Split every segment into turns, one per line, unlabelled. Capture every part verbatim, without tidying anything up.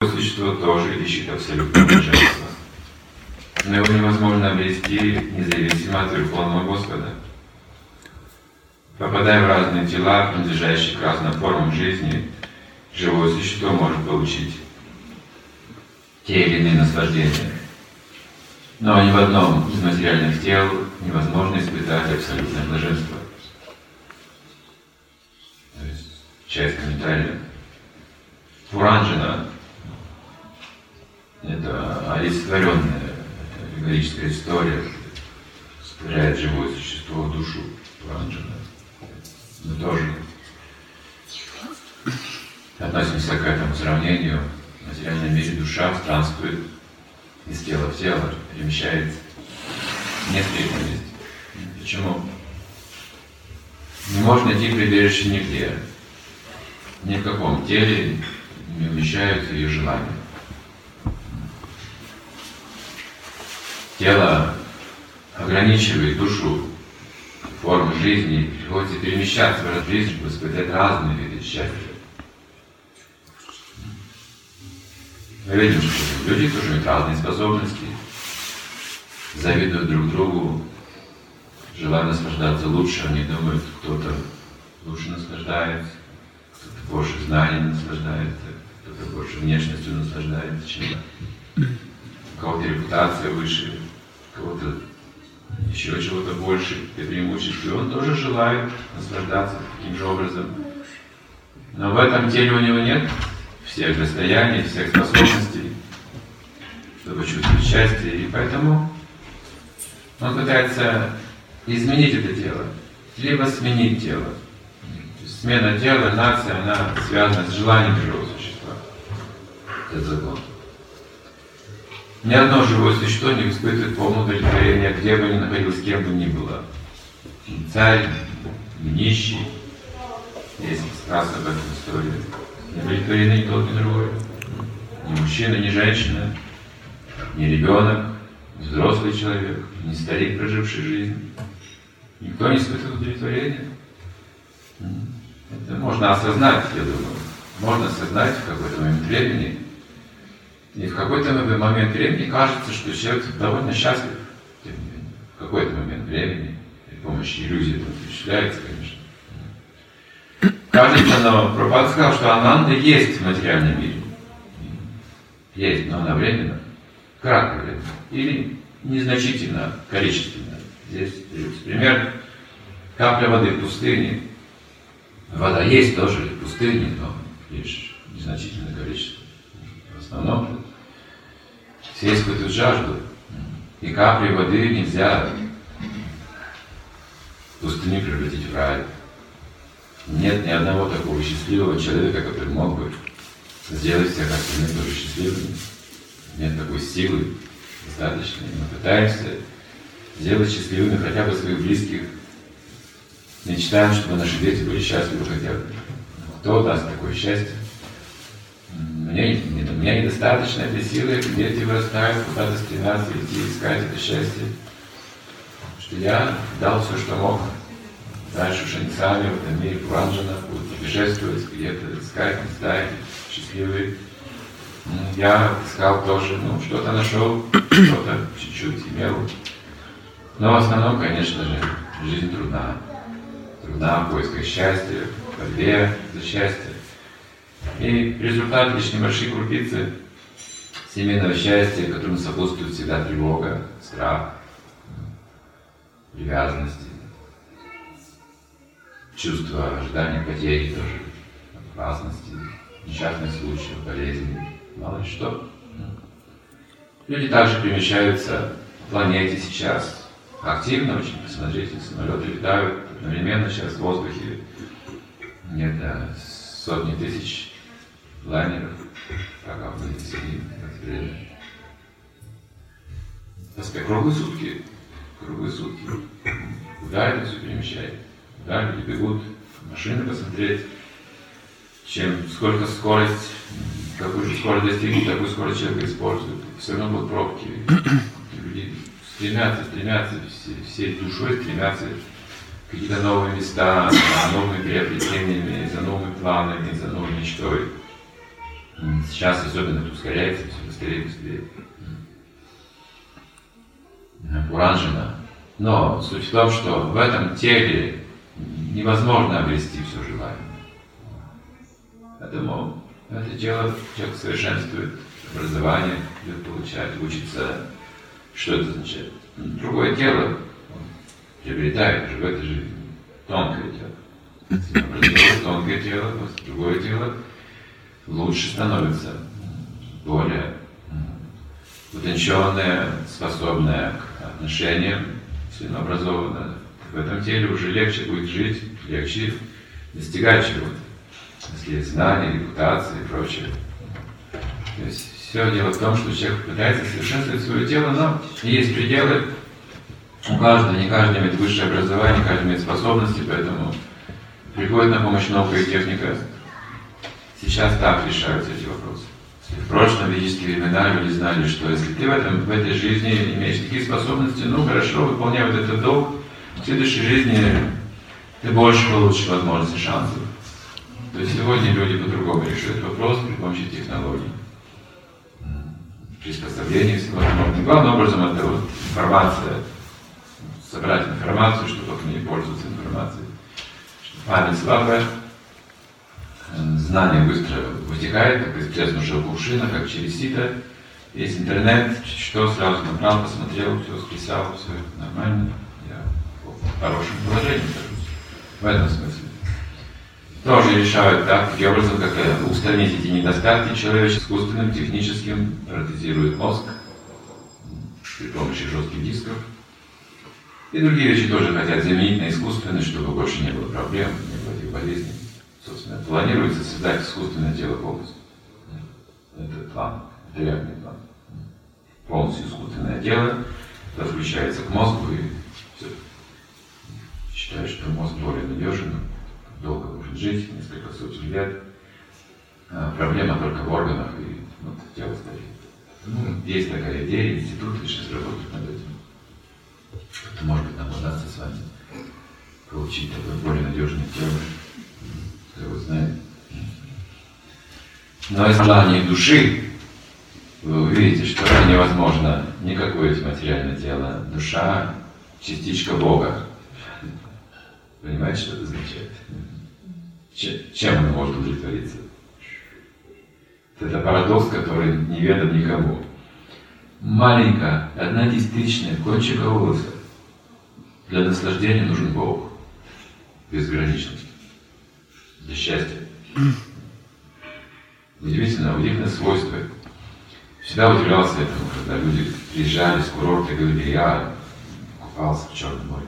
существо тоже ищет абсолютного блаженства. Но его невозможно обрести независимо от Верховного Господа. Попадая в разные тела, принадлежащие к разным формам жизни, живое существо может получить те или иные наслаждения. Но ни в одном из материальных тел невозможно испытать абсолютное блаженство. То есть часть комментария. Пуранджана — это олицетворенная аллегорическая история, справляет живое существо в душу Пуранджана. Мы тоже относимся к этому сравнению. В материальном мире душа странствует из тела в тело, перемещается не в третьем месте. Почему? Не можно найти прибежище нигде. Ни в каком теле не умещаются ее желания. Тело ограничивает душу, формы жизни, приходится перемещаться в разную жизнь, чтобы испытать разные виды счастья. Мы видим, что люди тоже имеют разные способности, завидуют друг другу, желая наслаждаться лучше, они думают, кто-то лучше наслаждается, кто-то больше знанием наслаждается, кто-то больше внешностью наслаждается, чем у кого-то репутация выше, у кого-то еще чего-то больше, и преимуществ, и он тоже желает наслаждаться таким же образом. Но в этом теле у него нет всех достояний, всех способностей, чтобы чувствовать счастье, и поэтому он пытается изменить это тело, либо сменить тело. То есть смена тела, нация, она связана с желанием живого существа. Это закон. Ни одно живое существо не испытывает полного удовлетворения, где бы ни находилось, кем бы ни было. Ни царь, ни нищий. Есть рассказ об этом истории. Не удовлетворены ни тот, ни другой. Ни мужчина, ни женщина, ни ребенок, ни взрослый человек, ни старик, проживший жизнь. Никто не испытывает удовлетворения. Это можно осознать, я думаю. Можно осознать в какой-то момент времени. И в какой-то момент времени кажется, что человек довольно счастлив. В какой-то момент времени, при помощи иллюзии это осуществляется, конечно. Кажется, но Прабхупада сказал, что ананда есть в материальном мире. Есть, но она временно, краткое время. Или незначительно, количественно. Здесь пример капля воды в пустыне. Вода есть тоже в пустыне, но лишь незначительное количество. В основном все испытывают жажду, и капли воды нельзя пустыню превратить в рай. Нет ни одного такого счастливого человека, который мог бы сделать всех остальных тоже счастливыми. Нет такой силы достаточной. Мы пытаемся сделать счастливыми хотя бы своих близких. Мечтаем, чтобы наши дети были счастливы хотя бы. Кто даст такое счастье? Мне, у меня недостаточно этой силы, дети вырастают, куда-то стремятся идти, искать это счастье. Потому что я дал все, что мог. Дальше уж они сами в этом мире Пуранджана будут путешествовать, где-то искать, места счастливые. Я искал тоже, ну, что-то нашел, что-то чуть-чуть имел. Но в основном, конечно же, жизнь трудна. Трудна в поисках счастья, в борьбе за счастье. И результат лишь небольшие крупицы семейного счастья, которым сопутствует всегда тревога, страх, привязанности, чувство ожидания потери тоже, опасности, несчастных случаев, болезней, мало ли что. Люди также перемещаются по планете сейчас активно очень. Посмотрите, самолеты летают одновременно сейчас в воздухе. Где-то сотни тысяч лайнеров, пока мы сидим в это время. Круглые сутки, круглые сутки. Куда это все перемещает? Куда люди бегут, машины посмотреть, чем сколько скорость, какую же скорость достигнут, такую скорость человек использует. Все равно будут пробки. Люди стремятся, стремятся, все, всей душой стремятся в какие-то новые места, за новыми приобретениями, за новыми планами, за новой мечтой. Сейчас особенно это ускоряется, все быстрее и быстрее. Пуранджана. Но суть в том, что в этом теле невозможно обрести все желаемое. Поэтому это тело человек совершенствует, образование идет получать, учится. Что это означает? Другое тело приобретает уже в этой жизни тонкое тело. Если образует тонкое тело, другое тело лучше становится, более утонченное, способное к отношениям, сильно образованное. В этом теле уже легче будет жить, легче достигать чего-то. Если есть знания, репутация и прочее. То есть все дело в том, что человек пытается совершенствовать свое тело, но есть пределы. У каждого, не каждый имеет высшее образование, каждый имеет способности, поэтому приходит на помощь наука и техника. Сейчас так решаются эти вопросы. В прошлом ведические времена люди знали, что если ты в, этом, в этой жизни имеешь такие способности, ну хорошо, выполняй вот этот долг, в следующей жизни ты больше получишь возможностей, шансов. То есть сегодня люди по-другому решают вопрос при помощи технологий. Приспособление всевозможных. Главным образом это вот информация, собрать информацию, чтобы не пользоваться информацией. Память слабая, знание быстро вытекает, как из треснувшего кувшина, как через сито. Есть интернет, что сразу набрал, посмотрел, все списал, все нормально. Я в хорошем положении нахожусь. В этом смысле. Тоже решают так, таким образом, как устранить эти недостатки человеческим, искусственным, техническим, протезирует мозг при помощи жестких дисков. И другие вещи тоже хотят заменить на искусственные, чтобы больше не было проблем, не было этих болезней. Собственно, планируется создать искусственное тело полностью. Это план, это реальный план. Полностью искусственное тело, это включается к мозгу и все. Считаю, что мозг более надежен, долго может жить, несколько сотен лет. А проблема только в органах и вот, тело стареет. Ну, есть такая идея, институт лишь разработать над этим. Это может быть нам удастся с вами получить такое более надежное тело, кто его знает. Но из желания души вы увидите, что это невозможно никакое материальное тело. Душа – частичка Бога. Понимаете, что это означает? Чем она может удовлетвориться? Это парадокс, который неведом никому. Маленькая, одна десятичная кончика волоса. Для наслаждения нужен Бог. Безграничность. Для счастья. Удивительно, удивительное свойство. Всегда удивлялся этому, когда люди приезжали с курорта и говорили, я купался в Черном море.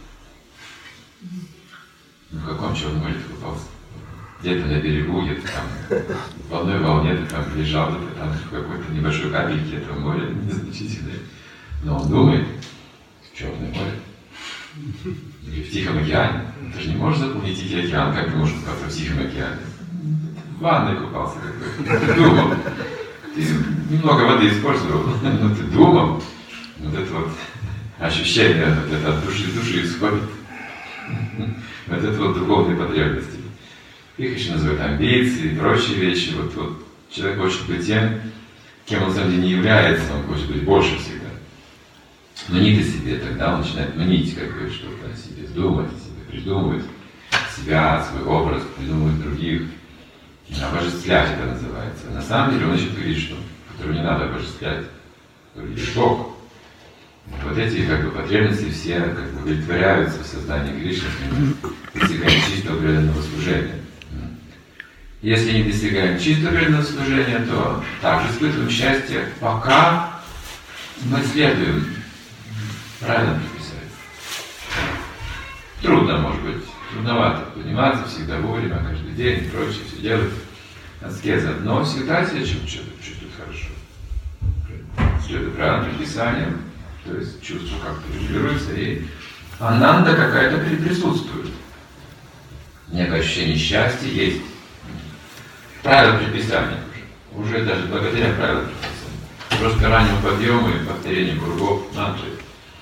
Ну в каком Черном море ты купался? Где-то на берегу, где-то там в одной волне ты там лежал, где-то там в какой-то небольшой капельке этого моря, незначительное. Но он думает, в Черное море. Или в Тихом океане. Ты же не можешь запомнить Тихий океан, как ты можешь купаться в Тихом океане. В ванной купался какой-то. Ты думал. Ты немного воды использовал, но ты думал. Вот это вот ощущение, вот это от души души исходит. Вот это вот духовные потребности. Их еще называют амбиции и прочие вещи. Вот, вот человек хочет быть тем, кем он на самом деле не является, он хочет быть больше всегда. Мнит о себе, тогда он начинает мнить как бы что-то о себе, думать о себе, придумывать себя, свой образ, придумывать других. Обожествлять это называется. На самом деле он ищет Кришну, которую не надо обожествлять, который есть Бог. Вот эти как бы потребности все как бы удовлетворяются в создании Кришны, достигаем чистого преданного служения. Если не достигаем чистого преданного служения, то также испытываем счастье, пока мы следуем правильно предписать. Трудно, может быть, трудновато подниматься всегда вовремя, каждый день и прочее, все делать аскеза, но всегда себя чувствует, чувствует хорошо. Следует правильным предписаниям, то есть чувство как-то регулируется, и ананда какая-то присутствует. Некое ощущение счастья есть. Правила предписания уже, уже даже благодаря правилам предписания. Просто раннему подъему и повторению кругов мантры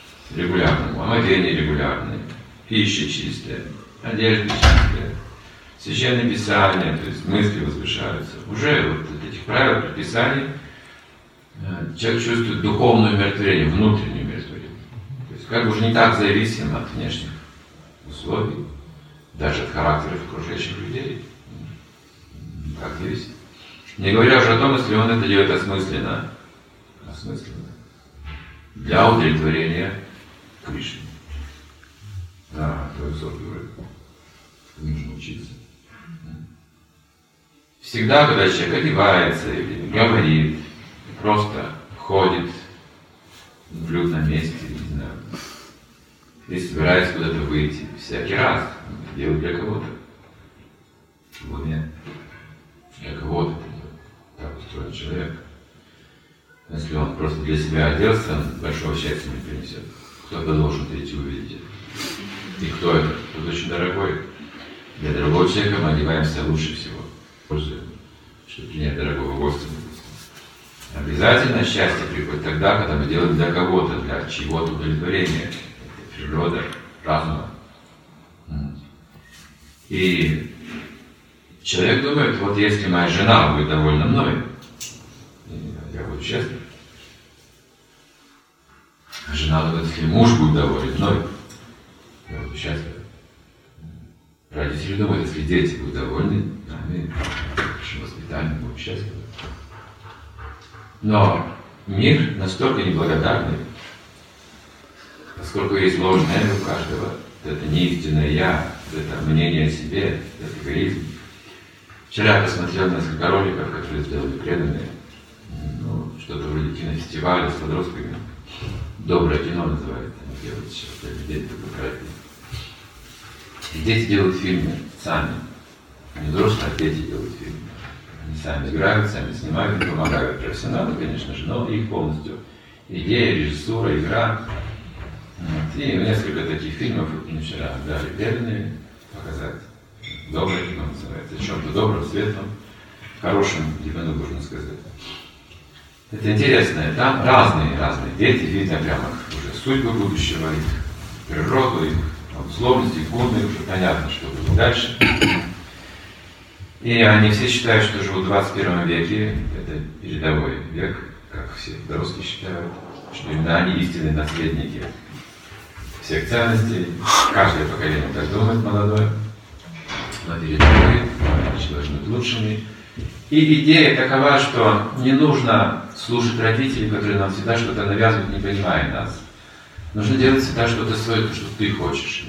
регулярному, омовение регулярное, пища чистая, одежда чистая, Священные Писания, то есть мысли возвышаются. Уже вот от этих правил, предписаний человек чувствует духовное умиротворение, внутреннее умиротворение. То есть как бы уже не так зависим от внешних условий, даже от характеров окружающих людей. Не так зависит. Не говоря уже о том, если он это делает осмысленно. Осмысленно. Для удовлетворения Кришны. Да, это высокий уровень. Нужно учиться. Всегда, когда человек одевается или говорит, просто ходит в людном месте, не знаю, и собирается куда-то выйти, всякий раз делает для кого-то. В уме. Для кого-то. Так устроен человек. Если он просто для себя оделся, он большого счастья не принесет. Кто-то должен прийти увидеть это. И кто это? Кто-то очень дорогой. Для другого человека мы одеваемся лучше всего. Чтобы принять дорогого гостя. Обязательно счастье приходит тогда, когда мы делаем для кого-то, для чьего-то удовлетворения. Это природа, разума. И человек думает, вот если моя жена будет довольна мной, я буду счастлив. А жена думает, если муж будет доволен мной, я буду счастлив. Родители думают, если дети будут довольны нами, нашим воспитанием, будут счастливы. Но мир настолько неблагодарный, поскольку есть ложное эго у каждого, это не истинное я, это мнение о себе, это эгоизм. Вчера я посмотрел несколько роликов, которые сделали преданные, ну, что-то вроде кинофестиваля с подростками. Доброе кино называется, они делают сейчас для людей такой проект. И дети делают фильмы сами. Не взрослые, а дети делают фильмы. Они сами играют, сами снимают, им помогают профессионалы, конечно же, но их полностью идея, режиссура, игра. Вот. И несколько таких фильмов мне вчера дали преданные показать. Доброе кино называется. О чем-то добром, светлом, хорошем, дивану, можно сказать. Это интересно. Там разные, разные дети, видно прямо уже судьбы будущего, их природу, их условности, гуны, уже понятно, что будет дальше. И они все считают, что живут в двадцать первом веке, это передовой век, как все подростки считают, что именно они истинные наследники всех ценностей. Каждое поколение так думает, молодое. Но передовые, они должны быть лучшими. И идея такова, что не нужно слушать родителей, которые нам всегда что-то навязывают, не понимая нас. Нужно делать всегда что-то свое, то, что ты хочешь.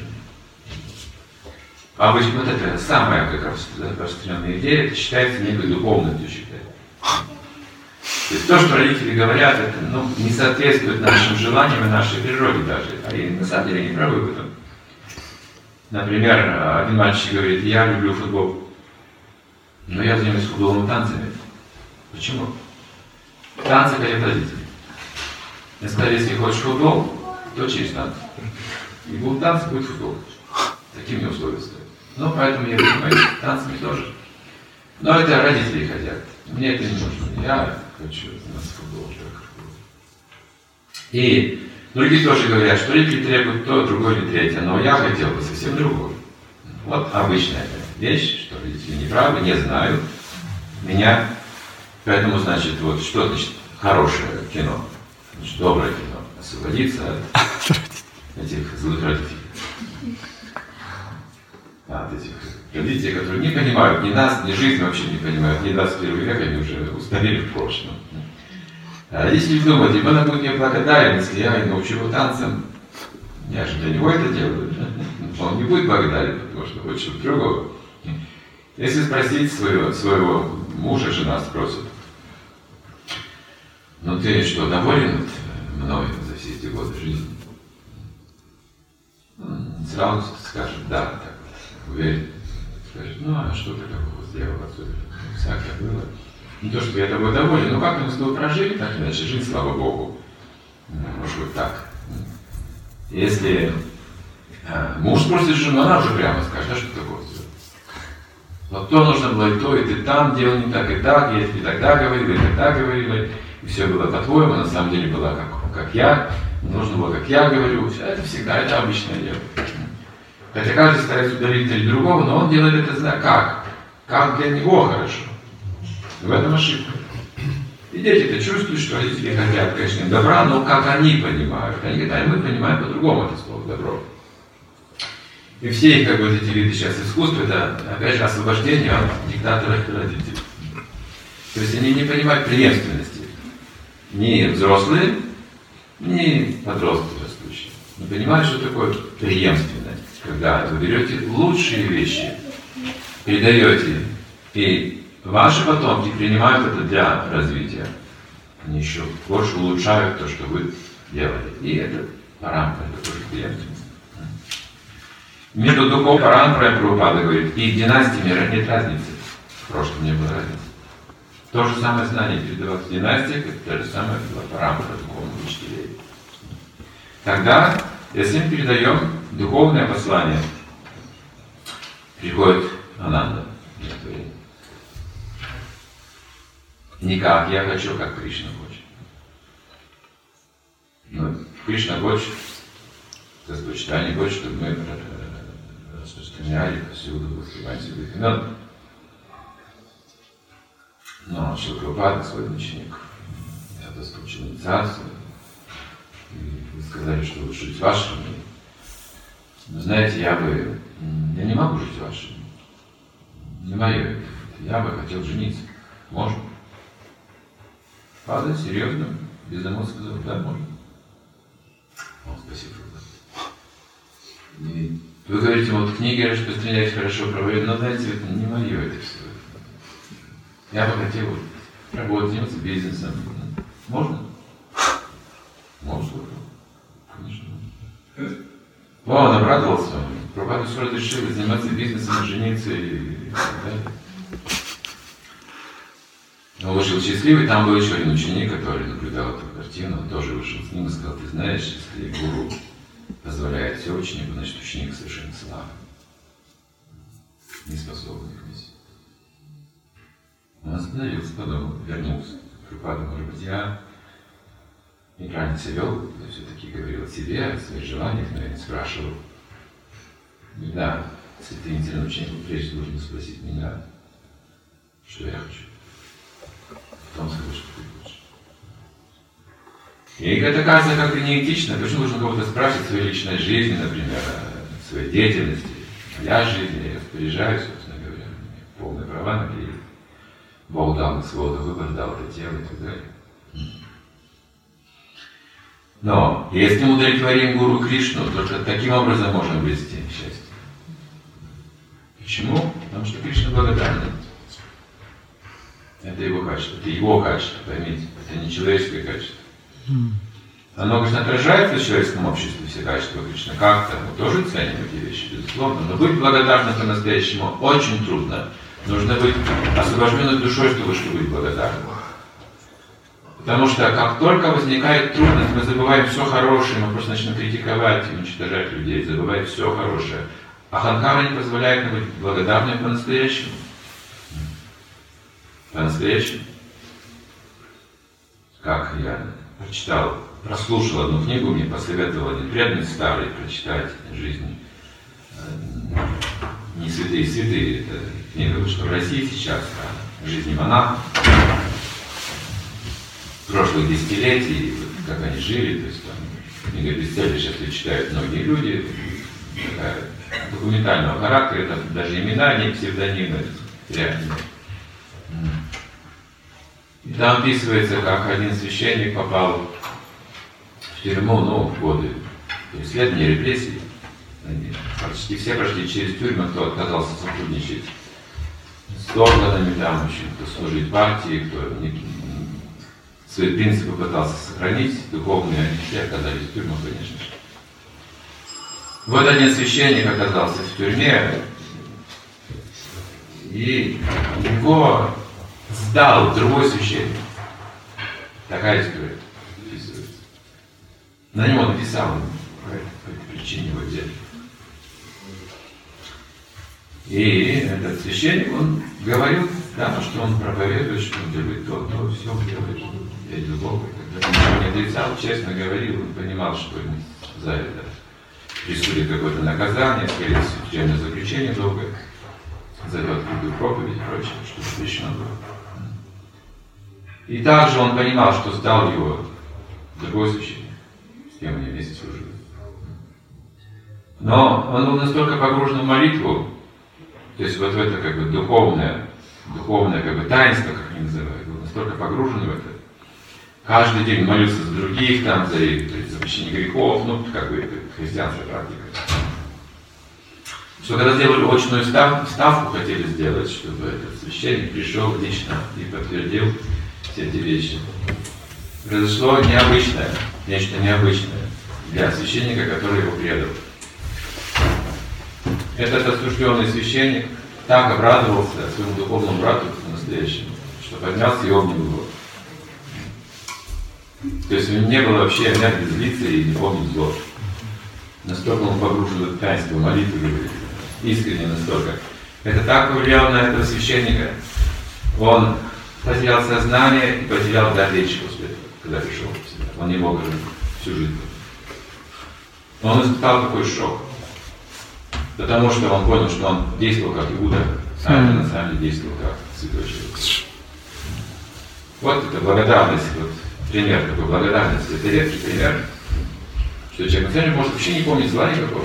А обычно вот это самая как раз распространенная идея, это считается некой духовностью, считается. То есть то, что родители говорят, это ну, не соответствует нашим желаниям и нашей природе даже. А они на самом деле не правы в этом. Например, один мальчик говорит, я люблю футбол, но я занимаюсь футболом и танцами. Почему? Танцы хотят родители. Я сказал, если хочешь футбол, то через танцы. И будут танцы, будет футбол. Таким мне условия стоят. Ну, поэтому я занимаюсь танцами тоже. Но это родители хотят. Мне это не нужно. Я хочу заниматься футболом. И другие тоже говорят, что родители требуют то, другое или третье. Но я хотел бы совсем другое. Вот обычная вещь, что родители не правы, не знают меня. Поэтому, значит, вот что значит хорошее кино, значит, доброе кино. Освободиться от этих злых родителей. От этих родителей, которые не понимают ни нас, ни жизнь вообще не понимают, ни двадцать первый век, они уже устарели в прошлом. А родители думают, ребенок будет мне благодарен, если я научу его танцам. Я же для него это делаю. Он не будет благодарен, потому что хочет что-то другого. Если спросить своего, своего мужа, жена спросит, ну ты что, доволен мной за все эти годы жизни? Сразу скажет, да, так вот, уверен. Скажет, ну а что ты такого сделал особенно? Всякое было. Не то, чтобы я тобой доволен, но как мы с тобой прожили, так иначе жизнь, слава Богу. Может быть так. Если а, муж спросит жену, она уже прямо скажет, а что такое сделал? Вот то нужно было и то, и ты там делал не так, и так, и ты тогда говорил, и тогда говорил, и все было по-твоему, на самом деле было как, как я, нужно было, как я говорю. Это всегда, это обычное дело. Хотя каждый старается удовлетворить другого, но он делает это зная как. Как для него хорошо. В этом ошибка. И дети-то чувствуют, что родители хотят, конечно, им добра, но как они понимают. Они говорят, а мы понимаем по-другому это слово добро. И все их, как бы, эти виды сейчас искусства, это, опять же, освобождение от диктаторов и родителей. То есть они не понимают преемственности. Ни взрослые, ни подростки растущие. Не понимают, что такое преемственность. Когда вы берете лучшие вещи, передаете, и ваши потомки принимают это для развития. Они еще больше улучшают то, что вы делали. И это парампра, это тоже преемственность. Между духовным парампрой Прабхупада говорит, и династиями нет разницы. В прошлом не было разницы. То же самое знание передавалось в династиях, это то же самое была парампра духовных учителей. Тогда, если мы передаем духовное послание, приходит Ананда. Не как я хочу, как Кришна хочет. Но Кришна хочет, Господь Чайтанья хочет, чтобы мы распространяли повсюду воспевание святых имен. Но Шрила Прабхупада, свой ученик, я получил инициацию, и вы сказали, что лучше жить вашим. Но знаете, я бы, я не могу жить вашим. Не мое. Я бы хотел жениться. Можно? Пада серьезно, без эмоций сказал, да, можно. О, спасибо. И вы говорите, вот книги распространяете хорошо, проводите, но знаете, это не мое это все. Я бы хотел вот, работать, заниматься бизнесом. Можно? Можно. Конечно. О, он обрадовался. Прабхупада все разрешил заниматься бизнесом, жениться и так далее. Он вышел счастливый, там был еще один ученик, который наблюдал эту картину, он тоже вышел с ним и сказал, ты знаешь, если гуру позволяет все ученику, значит ученик совершенно слабый, не способный к миссии. Он остановился, подумал, вернулся. Прабхупада, может быть, я неправильно себя вел, я все-таки говорил о себе, о своих желаниях, но я не спрашивал. Да, если ты интересный ученик, прежде должен спросить меня, что я хочу. Потом скажи, что ты хочешь. И это кажется как-то неэтично. Почему нужно кого-то спрашивать о своей личной жизни, например, о своей деятельности, моя жизнь, я распоряжаюсь, собственно говоря, полные права на клиент. Бог дал на свободу выбор, дал это тело и так далее. Но если мы удовлетворим Гуру Кришну, то таким образом можем обрести счастье. Почему? Потому что Кришна благодарен. Это его качество, это его качество, поймите, это не человеческое качество. Оно, конечно, отражается в человеческом обществе, все качества Кришны как-то, мы тоже ценим эти вещи, безусловно, но быть благодарным по-настоящему очень трудно. Нужно быть освобожденной душой, чтобы, чтобы быть благодарным. Потому что как только возникает трудность, мы забываем все хорошее, мы просто начинаем критиковать и уничтожать людей, забывать все хорошее. Аханкара не позволяет нам быть благодарными по-настоящему. По-настоящему. Как я прочитал, прослушал одну книгу, мне посоветовал один преданный старый прочитать «Жизнь не святые святые». Это книга вышла в России сейчас о жизни монахов. Прошлых десятилетий, вот, как они жили, то есть там книга бестселлер сейчас ее читают многие люди, такая, документального характера, это даже имена, не псевдонимы, реально. И там описывается, как один священник попал в тюрьму, ну, в годы преследования, репрессий. Они почти все прошли через тюрьму, кто отказался сотрудничать с органами, там, в общем, кто служит партии, кто не, свои принципы пытался сохранить, духовные, они все оказались в тюрьмах, конечно же. Вот один священник оказался в тюрьме, и его сдал другой священник. Такая история описывается. На него написал, по этой причине его взяли. И этот священник, он говорил, да, что он проповедует, что он делает то, то, все делает, верит в Бога. Когда он ничего не отрицал, честно говорил, он понимал, что ему сказали, да. присудит какое-то наказание, скорее всего, тюремное заключение долгое, зовет другую проповедь и прочее, что запрещено было. И также он понимал, что сдал его другой священник, с кем они вместе служили. Но он был настолько погружен в молитву, то есть вот в это как бы духовное, духовное как бы таинство, как они называют, был настолько погружен в это. Каждый день молился за других, там, за, за прощение грехов, ну, как бы это христианская практика. Что когда сделали очную ставку, хотели сделать, чтобы этот священник пришел лично и подтвердил все эти вещи. Произошло необычное, нечто необычное для священника, который его предал. Этот осужденный священник так обрадовался своему духовному брату по-настоящему, что поднялся и обнял его. То есть у него не было вообще энергии злиться и не помнить зло. Настолько он погружен в таинство молитвы, искренне настолько. Это так повлияло на этого священника. Он потерял сознание и потерял дар речи после этого, когда пришел в себя. Он не мог жить всю жизнь. Он испытал такой шок. Потому что он понял, что он действовал как Иуда, а это на самом деле действовал как святой человек. Вот это благодарность, вот пример такой благодарности, это редкий пример. Что человек на самом деле может вообще не помнить зла никакого.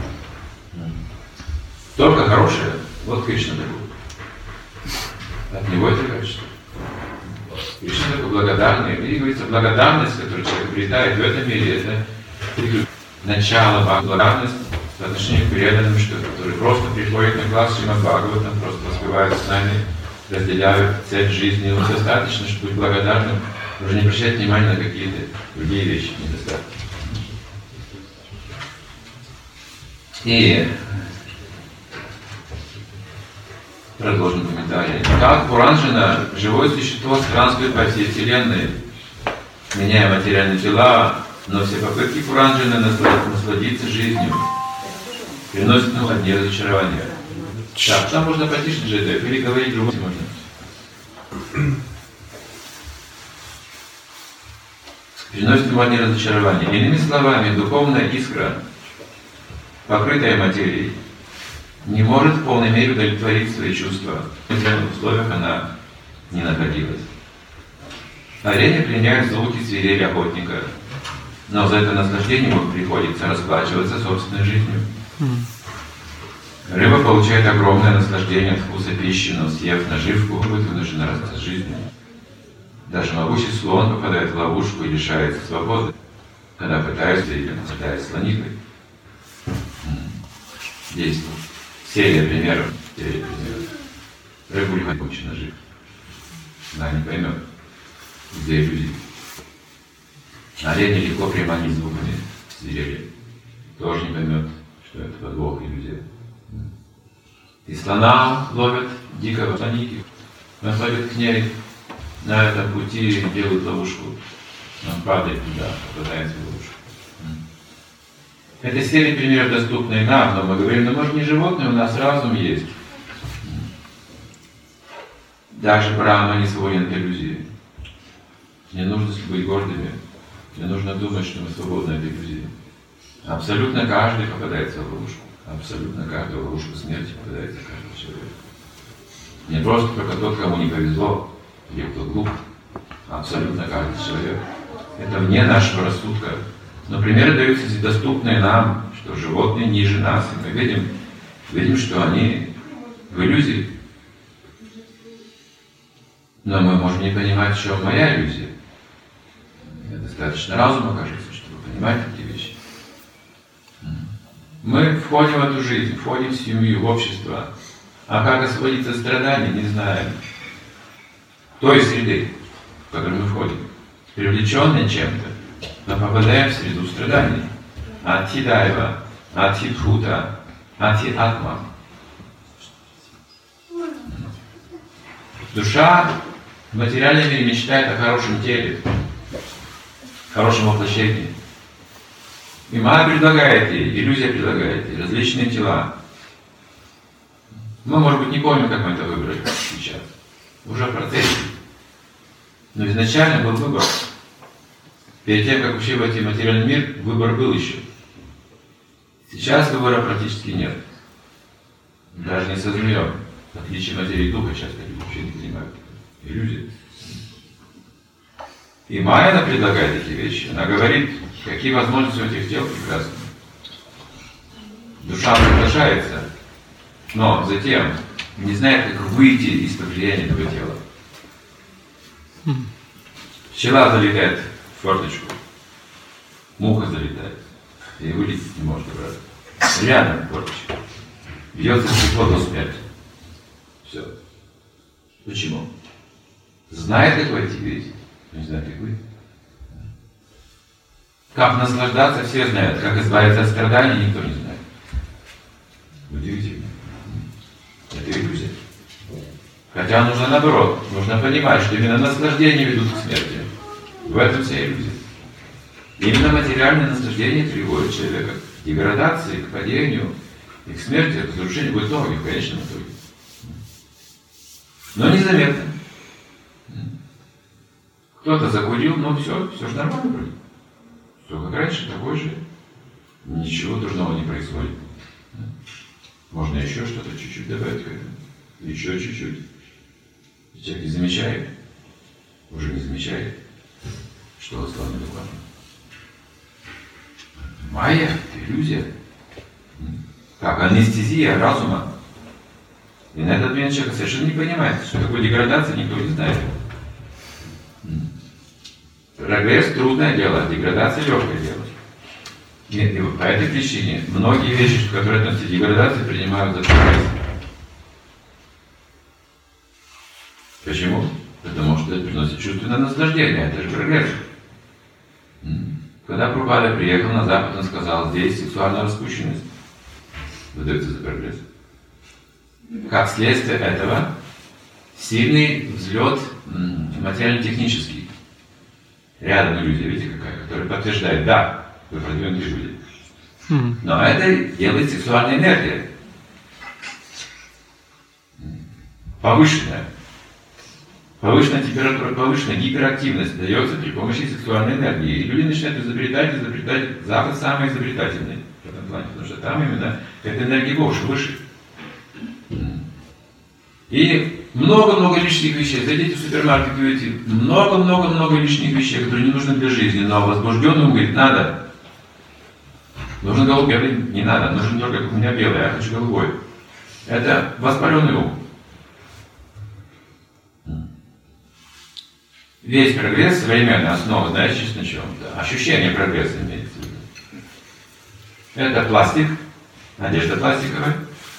Только хорошее, вот Кришна такой. От него это качество. Кришна такой благодарный. И говорится, благодарность, которую человек обретает в этом мире, это начало благодарности по отношению к преданным, что, которые просто приходят на класс Шримад Бхагаватам, просто воспевают с нами, разделяют цель жизни. Но достаточно, чтобы быть благодарным, уже не обращать внимания на какие-то другие вещи, недостатки. И продолжим комментарий. Как Пуранджана, живое существо, странствует по всей Вселенной, меняя материальные тела, но все попытки Пуранджаны насладиться жизнью приносят ему одни разочарования. Так, там можно потише джедаев или говорить другому можно. Приносит ему одни разочарования. Иными словами, духовная искра, покрытая материей, не может в полной мере удовлетворить свои чувства. В определенных условиях она не находилась. Оленя пленяют звуки свирели охотника, но за это наслаждение ему приходится расплачиваться собственной жизнью. Рыба получает огромное наслаждение от вкуса пищи, но съев наживку, будет вынуждена расстаться с жизнью. Даже могучий слон попадает в ловушку и лишается свободы, когда пытается или наслаждается слоникой. Действует. Серия примеров. Серия примеров. Рыбу легко получить нажив. Она не поймет, где иллюзии. Оленя легко приманить звуками свирели. Тоже не поймет, что это подвох, иллюзия. И слона ловят дикого слоники. Он ходит к ней на этом пути, делают ловушку. Он падает туда, попадается в ловушку. Это серия примеров, доступные нам, но мы говорим, ну может не животные, у нас разум есть. Даже Брахма не свободен от иллюзии. Не нужно быть гордыми, не нужно думать, что мы свободны от иллюзии. Абсолютно каждый попадается в ловушку. Абсолютно каждый в ловушку смерти попадается каждый человек. Не просто только тот, кому не повезло, или кто глуп. Абсолютно каждый человек. Это вне нашего рассудка. Но примеры даются здесь доступные нам, что животные ниже нас. И мы видим, видим, что они в иллюзии. Но мы можем не понимать, в чем моя иллюзия. Достаточно разума, кажется, чтобы понимать эти вещи. Мы входим в эту жизнь, входим в семью, в общество. А как освободиться от страданий, не знаем. Той среды, в которую мы входим, привлеченные чем-то, мы попадаем в среду страданий. Ати дайва, ати бхута, ати атма. Душа в материальном мире мечтает о хорошем теле, хорошем воплощении. И Майя предлагает ей, иллюзия предлагает ей различные тела. Мы, может быть, не помним, как мы это выбрали сейчас. Уже в процессе. Но изначально был выбор. Перед тем, как вообще войти в материальный мир, выбор был еще. Сейчас выбора практически нет. Даже не сознаем. Отличие материи и духа часто люди вообще не понимают. Иллюзии. И Майя, она предлагает эти вещи. Она говорит, какие возможности у этих тел прекрасны. Душа соглашается, но затем не знает, как выйти из-под влияния этого тела. Пчела залетает в форточку, муха залетает, и вылететь не может обратно. Рядом форточка. Бьется стекло до смерти. Все. Почему? Знает, как войти, видите? Не знает, как выйти. Как наслаждаться, все знают. Как избавиться от страданий, никто не знает. Удивительно. Это иллюзия. Хотя нужно наоборот. Нужно понимать, что именно наслаждения ведут к смерти. В этом вся иллюзия. Именно материальное наслаждение приводит человека к деградации, к падению и к смерти, к разрушению в итоге, в конечном итоге. Но незаметно. Кто-то закурил, но все, все же нормально вроде. Все как раньше, такой же. Ничего дурного не происходит. Можно еще что-то чуть-чуть добавить к этому. Еще чуть-чуть. И человек не замечает, уже не замечает, что стало недокладно. Майя – это иллюзия. Как анестезия разума. И на этот момент человек совершенно не понимает, что такое деградация, никто не знает. Прогресс – трудное дело, деградация – легкое дело. Нет, и по этой причине многие вещи, которые относятся к деградации, принимают за прогресс. Почему? Потому что это приносит чувственное наслаждение, это же прогресс. Когда Прабхупада приехал на Запад, он сказал, здесь сексуальная распущенность выдается за прогресс. Как следствие этого, сильный взлет материально-технический. Рядом иллюзия, видите какая, которая подтверждает, да, вы продвинутые люди. Но это делает сексуальная энергия. Повышенная. Повышенная температура, повышенная гиперактивность дается при помощи сексуальной энергии. И люди начинают изобретать, изобретать. Запад самый изобретательный в этом плане, потому что там именно эта энергия больше, выше. И много-много лишних вещей. Зайдите в супермаркет, видите, много-много-много лишних вещей, которые не нужны для жизни. Но возбужденный ум говорит, надо. Нужен голубой, говорит, не надо, нужен только как у меня белый, я хочу голубой. Это воспаленный ум. Весь прогресс, современная основа, знаете, на чем? Да. Ощущение прогресса имеется в виду. Это пластик, одежда пластиковая.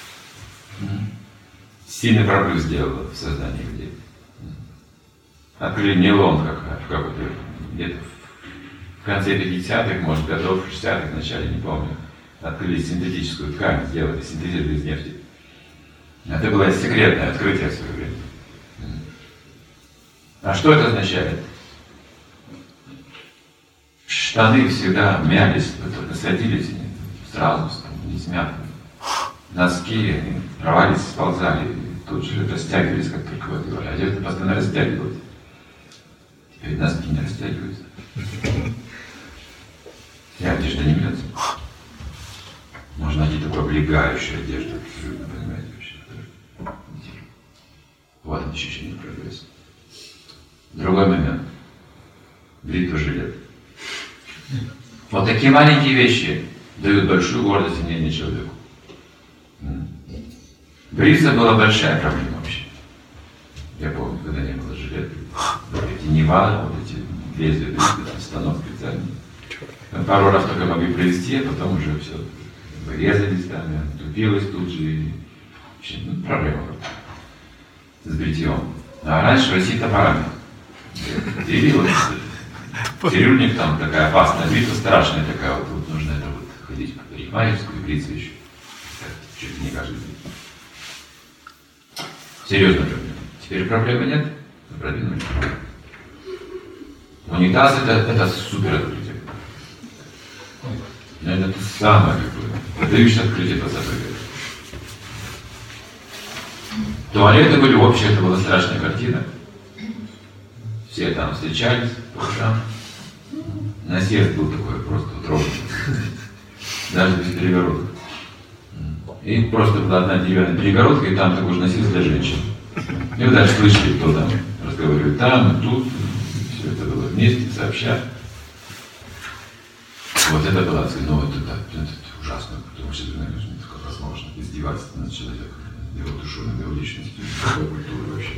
Сильный прорыв сделала в сознании людей. Открыли нейлон, как, как вот, где-то в конце пятидесятых, может, годов, в шестидесятых, в начале, не помню. Открыли синтетическую ткань, сделали, синтезировали из нефти. Это было секретное открытие в свое время. А что это означает? Штаны всегда мялись, только садились сразу, не смятыми. Носки рвались, сползали, тут же растягивались, как только вот говорили. Одежда постоянно растягивалась. Теперь носки не растягиваются. И одежда не мнется. Можно найти такую облегающую одежду, понимаете, вообще. Вот ощущение прогресса. Другой момент. Бритва жилет. Вот такие маленькие вещи дают большую гордость и мнение человеку. Бритва была большая проблема вообще. Я помню, когда не было жилета. Эти Нева, вот эти лезвия бритвы, там станок специальный. Пару раз только могли провести, а потом уже все. Резались там, тупилось тут же. И... Ну, проблема с бритьем. А раньше в России топорами. Цирюльник, цирюльник там такая опасная бритва, страшная такая, вот, вот нужно это вот ходить по парикмахерскую и бриться еще. Чуть не каждый день. Серьезная проблема. Теперь проблемы нет, мы продвинули. Унитаз это, это супер открытие. Это самое какое. Выдающее открытие двадцатого века. Туалеты были общие, это была страшная картина. Все там встречались по ушам. Насест был такой просто трогательный. даже без перегородок. И просто была одна деревянная перегородка, и там такой же носился для женщин. И вы даже слышали, кто там разговаривает там, и тут. Все это было вместе, сообща. Вот это было, ну это, это, это ужасно, потому что, наверное, как возможно издеваться над человеком, его душой, над его личностью, его культурой вообще.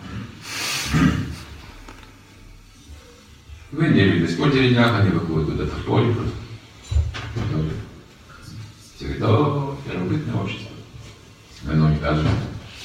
В Индии, до сих пор деревнях, они выходят куда-то в поле просто. Все говорят, о, первобытное общество. Мы, ну, не так же.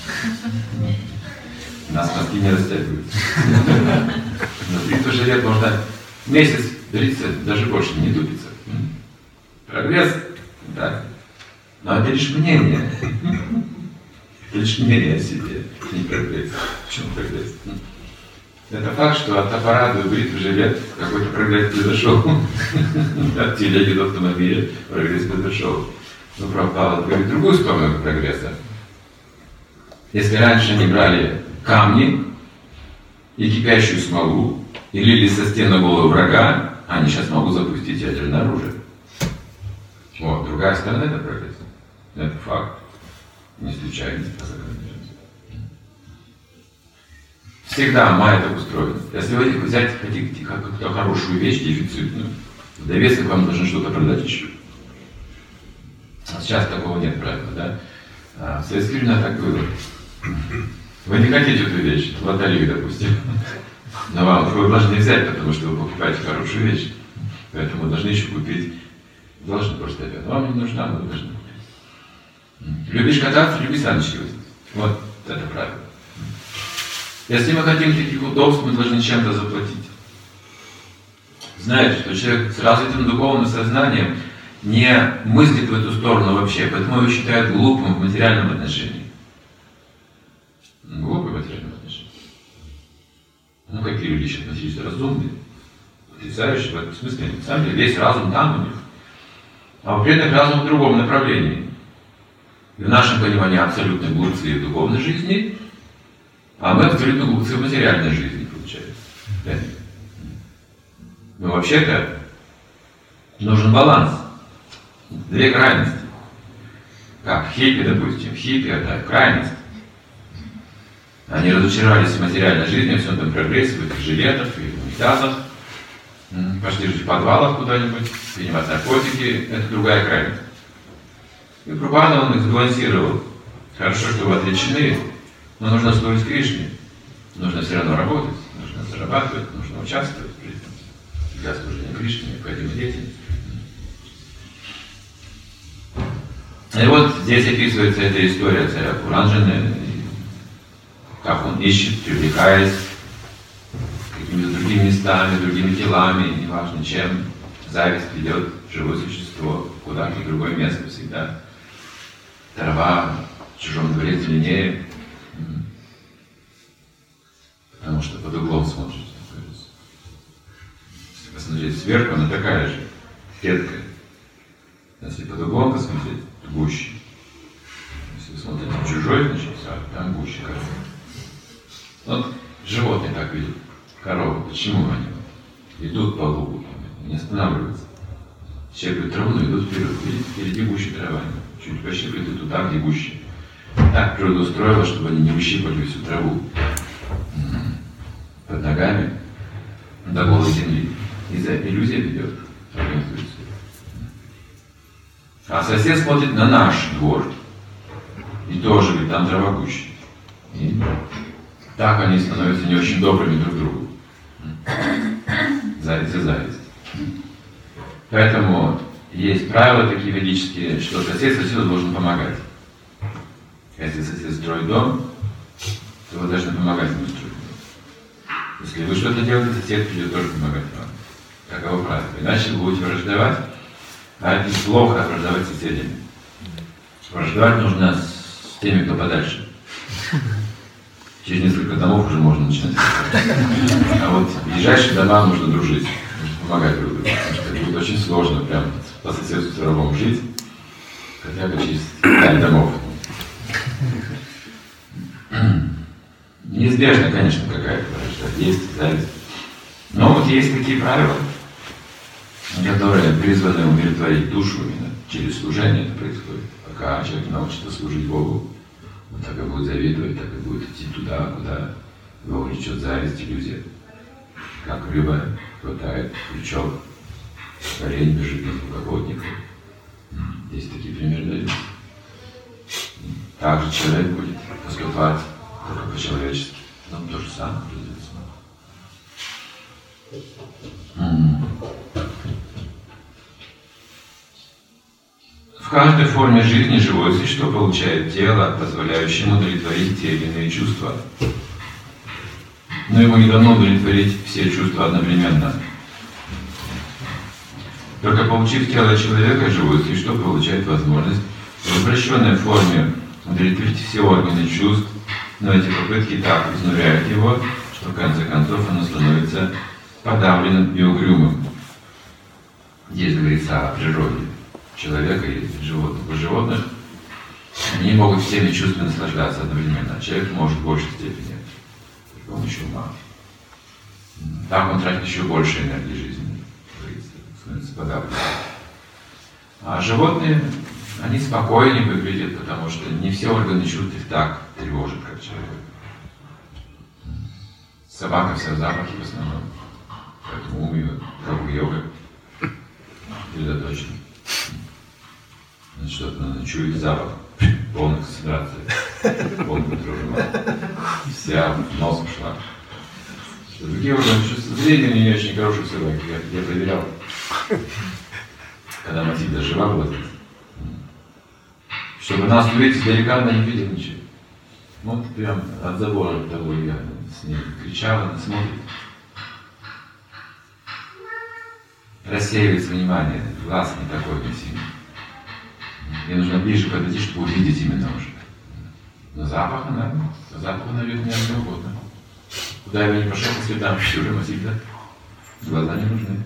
Нас носки не растягиваются. На тридцать уже лет можно месяц, тридцать, даже больше не тупиться. Прогресс, да. Но это лишь мнение. Это лишь мнение о себе, не прогресс. В чем прогресс? Это факт, что от топора до бритвы уже лет какой-то прогресс произошел. От телеги до автомобиля прогресс произошел. Но правда, говорит в другую сторону прогресса. Если раньше они брали камни и кипящую смолу и лили со стен на голову врага, они сейчас могут запустить ядерное оружие. Вот, другая сторона — это прогресс. Это факт. Не случайность, а закономерность. Всегда майя так устроена. Если вы взять хотите какую-то хорошую вещь, дефицитную, в довесок вам нужно что-то продать еще. А сейчас такого нет, правильно, да? А в советские времена так было. Вы не хотите эту вещь, лотерею, допустим. Но вам вы должны взять, потому что вы покупаете хорошую вещь. Поэтому вы должны еще купить. Должны просто опять. Вам не нужна, но вы должны купить. Любишь кататься, люби саночки. Вот это правильно. Если мы хотим таких удобств, мы должны чем-то заплатить. Знаете, что человек с развитым духовным сознанием не мыслит в эту сторону вообще, поэтому его считают глупым в материальном отношении. Глупый в материальном отношении. Ну какие люди сейчас материалисты? Разумные, потрясающие в этом смысле. На самом деле весь разум там у них. А у преданных разум в другом направлении. И в нашем понимании абсолютно глупцы в духовной жизни, а мы абсолютно глупцы в материальной жизни, получается. Да? Но вообще-то нужен баланс. Две крайности. Как хиппи, допустим. Хиппи — это крайность. Они разочаровались в материальной жизни, в всем этом прогрессе, в этих жилетах, в унитазах. Пошли жить в подвалах куда-нибудь, принимать наркотики. Это другая крайность. И Прабхупада, он их сбалансировал. Хорошо, что вы отличены, но нужно служить Кришне. Нужно все равно работать, нужно зарабатывать, нужно участвовать при этом. Для служения Кришне необходима деятельность. И вот здесь описывается эта история царя Пуранджаны, как он ищет, привлекаясь какими-то другими местами, другими телами, неважно чем. Зависть ведет живое существо куда-то в другое место всегда. Трава в чужом дворе длиннее, потому что под углом смотришь. Если посмотреть сверху, она такая же, редкая. Если под углом посмотреть, то гуще. Если вы смотрите чужой, значит, там гуще корова. Вот животные так видят. Коровы. Почему они идут по лугу, не останавливаются? Щеплют траву, но идут вперед. Видите, впереди гуще трава. Чуть пощиплют и туда, где гуще. Так природа устроила, чтобы они не выщипали всю траву под ногами до голой земли. И за иллюзия ведет, организуется. А сосед смотрит на наш двор. И тоже говорит, там трава гуще. И так они становятся не очень добрыми друг другу. Зависть за зависть. Поэтому есть правила такие ведические, что сосед соседу должен помогать. Если сосед строит дом, то вы должны помогать ему строить дом. Если вы что-то делаете, сосед придет тоже помогать вам. Таково правило. Иначе вы будете враждовать, а это плохо враждовать с соседями. Враждовать нужно с теми, кто подальше. Через несколько домов уже можно начинать. А вот в ближайшие дома нужно дружить, нужно помогать друг другу. Потому что это будет очень сложно прям по соседству с врагом жить, хотя бы через пять домов. Неизбежно, конечно, какая-то вражда. Есть зависть. Но вот есть такие правила. которые призваны умиротворить душу именно через служение это происходит. Пока человек научится служить Богу, он так и будет завидовать, так и будет идти туда, куда его влечет зависть, иллюзия. Как рыба хватает крючок, олень бежит на двухохотника. Здесь такие примеры дают. Так же человек будет поступать только по-человечески. Но то же самое произойдет. В каждой форме жизни живое существо получает тело, позволяющее ему удовлетворить те или иные чувства. Но ему не дано удовлетворить все чувства одновременно. Только получив тело человека, живое существо получает возможность в упрощенной форме удовлетворить все органы чувств, но эти попытки так изнуряют его, что в конце концов оно становится подавленным и угрюмым. Здесь говорится о природе человека и животных. У животных они не могут всеми чувствами наслаждаться одновременно, а человек может в большей степени с помощью ума. Так он тратит еще больше энергии жизни, становится подавленным. А животные, они спокойнее выглядят, потому что не все органы чувств их так тревожат, как человек. Собака вся в запахе в основном, поэтому ум ее, как у йога, сосредоточен. Значит, что-то надо чует запах, полная концентрация, полный контроль. Вся в нос ушла. Другие органы чувств, зрение у нее очень хорошие собаки, я, я проверял. Когда Матильда жива была здесь. Чтобы нас увидеть издалека, она не видела ничего. Вот прям от забора того я с ней кричала, она смотрит. Рассеивается внимание, глаз не такой сильный. Мне нужно ближе подойти, чтобы увидеть именно уже. Но запах она, запах она видит не где угодно. Куда я не пошел, по следам уже Матильда. Глаза не нужны.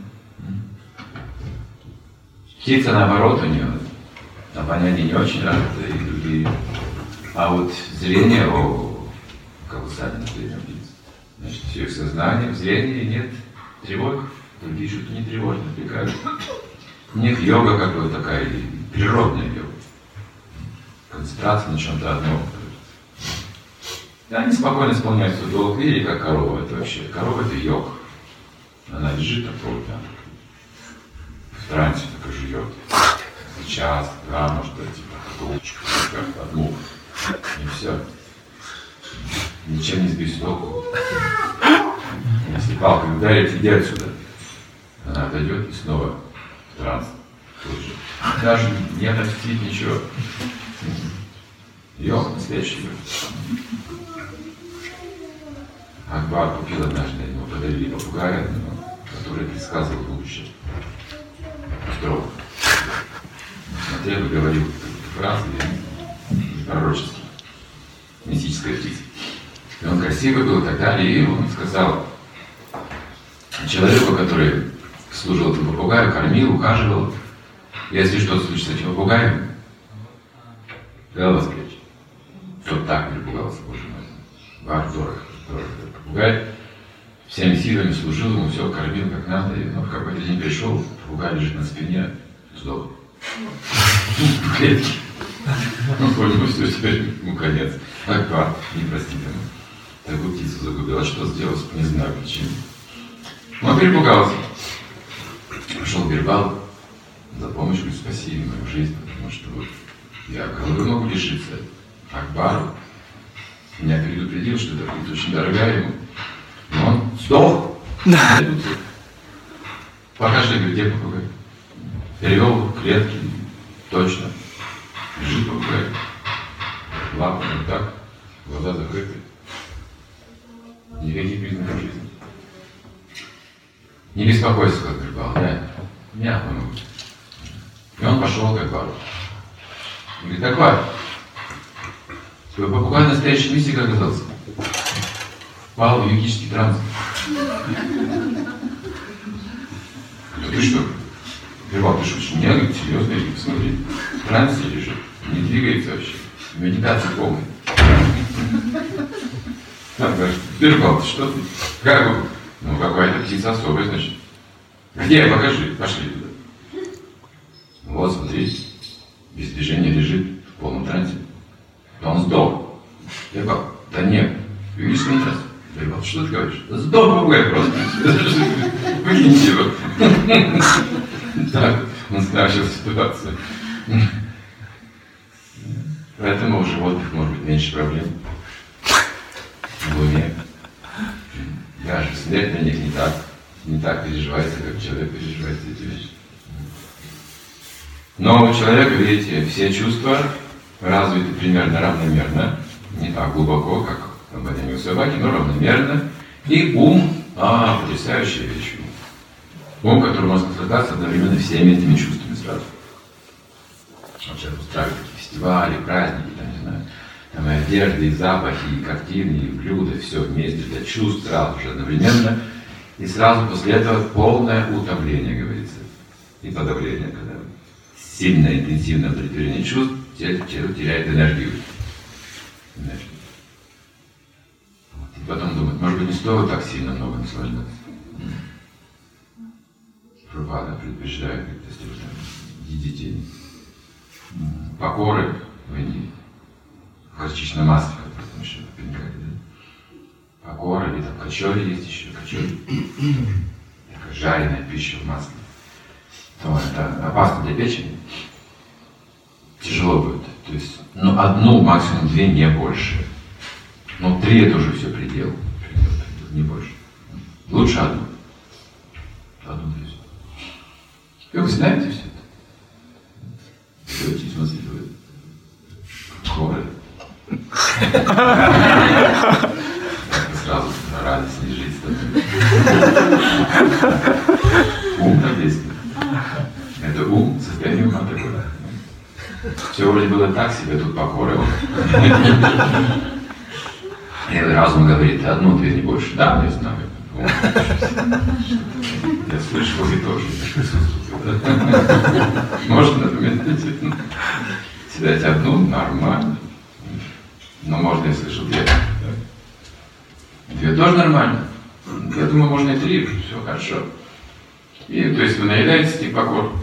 Птица наоборот у нее, обоняние не очень развито и другие. А вот зрение, о, колоссальное зрение птиц. Значит, все их сознание, в зрении нет тревог, другие что-то не тревожно отвлекают. У них йога как бы такая, природная йога. Концентрация на чем-то одном. И они спокойно исполняют свой долг, видели, как корова это вообще. Корова это йог. Она лежит на поле, в трансе так и жует. Час, два, может быть, типа, колочку, как одну. И все. Ничем не сбить с толку. Если палкой ударить, иди отсюда. Она отойдет и снова в транс. Тут же. Даже не отпустить ничего. Йог, настоящий йог. Акбар купил однажды, ему подарили попугая, который предсказывал будущее. Строго. Смотрел и говорил фразы пророческие, мистическая птица. И он красивый был и так далее, и он сказал человеку, который служил этому попугаю, кормил, ухаживал, если что-то случится с этим попугаем, голова с плеч. Тот так перепугался, боже мой. Ваш дорог, дорог этот попугай. Всеми силами служил ему, все кормил как надо, и ну, в какой-то день пришел, попугай лежит на спине, сдох. В клетке. Он понял, все, теперь ему конец. Акбар, не простит ему. Такую птицу загубил, а что сделать, не знаю почему. Он перепугался. Пошел в Бирбал за помощью, говорит, спаси мою жизнь, потому что вот я головы могу лишиться. Акбар меня предупредил, что это будет очень дорогая ему. Но он сдох. Покажи, говорит, где попугай. Перевел в клетки, точно. Лежит попугай. Лапы вот так, глаза закрыты. Никаких признаков жизни. Не беспокойся, как Бирбал, я, я помогу. И он пошел к Акбару. Говорит, Акбар, твой попугай в настоящем месте как оказался? Впал в йогический транс. Да ты что? Бирбал, ты шутишь? Нет, говорит, серьезно, иди посмотри. В трансе лежит, не двигается вообще. Медитация полная. Так, говорит, Бирбал, ты что ты? Как бы? Ну, какая-то птица особая, значит. Где? Покажи. Пошли туда. Вот, смотри. Без движения лежит в полном трансе. Да он сдох. Я говорю, да нет. Видишь, что он транс? Я говорю, что ты говоришь? Да сдох попугай просто. Выкиньте его. Так, он скращил ситуацию. Поэтому у животных может быть меньше проблем в уме. Даже смотреть на них не так, не так переживается, как человек переживает эти вещи. Но у человека, видите, все чувства развиты примерно равномерно, не так глубоко, как в у собаки, но равномерно. И ум, а, потрясающая вещь. Ум, который может наслаждаться одновременно всеми этими чувствами сразу. Он сейчас устраивает такие фестивали, праздники, там, не знаю, там и одежды, и запахи, и картины, и блюда, все вместе для чувств сразу же одновременно. И сразу после этого полное утомление, говорится, и подавление, когда сильное, интенсивное удовлетворение чувств, человек теряет энергию. энергию. И потом думает, может быть, не стоит так сильно много наслаждаться. Прабхупада предупреждает, если вы едите покоры в Индии, в горчичном масле, как там еще напоминали, да? Покоры, или там качори есть еще, качори. Такая жареная пища в масле. То это опасно для печени. Тяжело будет. То есть, ну, одну, максимум две, не больше. Но три это уже все предел. Предел, предел, не больше. Лучше одну. Одну две. И вы знаете все это? Давайте смотрите, вы хоры. Сразу старались не жить с тобой. Ум так действует. Это ум, состояние ума такое. Все вроде было так себе, тут покорил. И разум говорит, одну-две, не больше. Да, я знаю. Я слышал, вы тоже присутствуете. Можно, например, седать одну, нормально. Но можно, я слышал, две. Две тоже нормально. Я думаю, можно и три, все хорошо. И, то есть вы наедаетесь типа покор.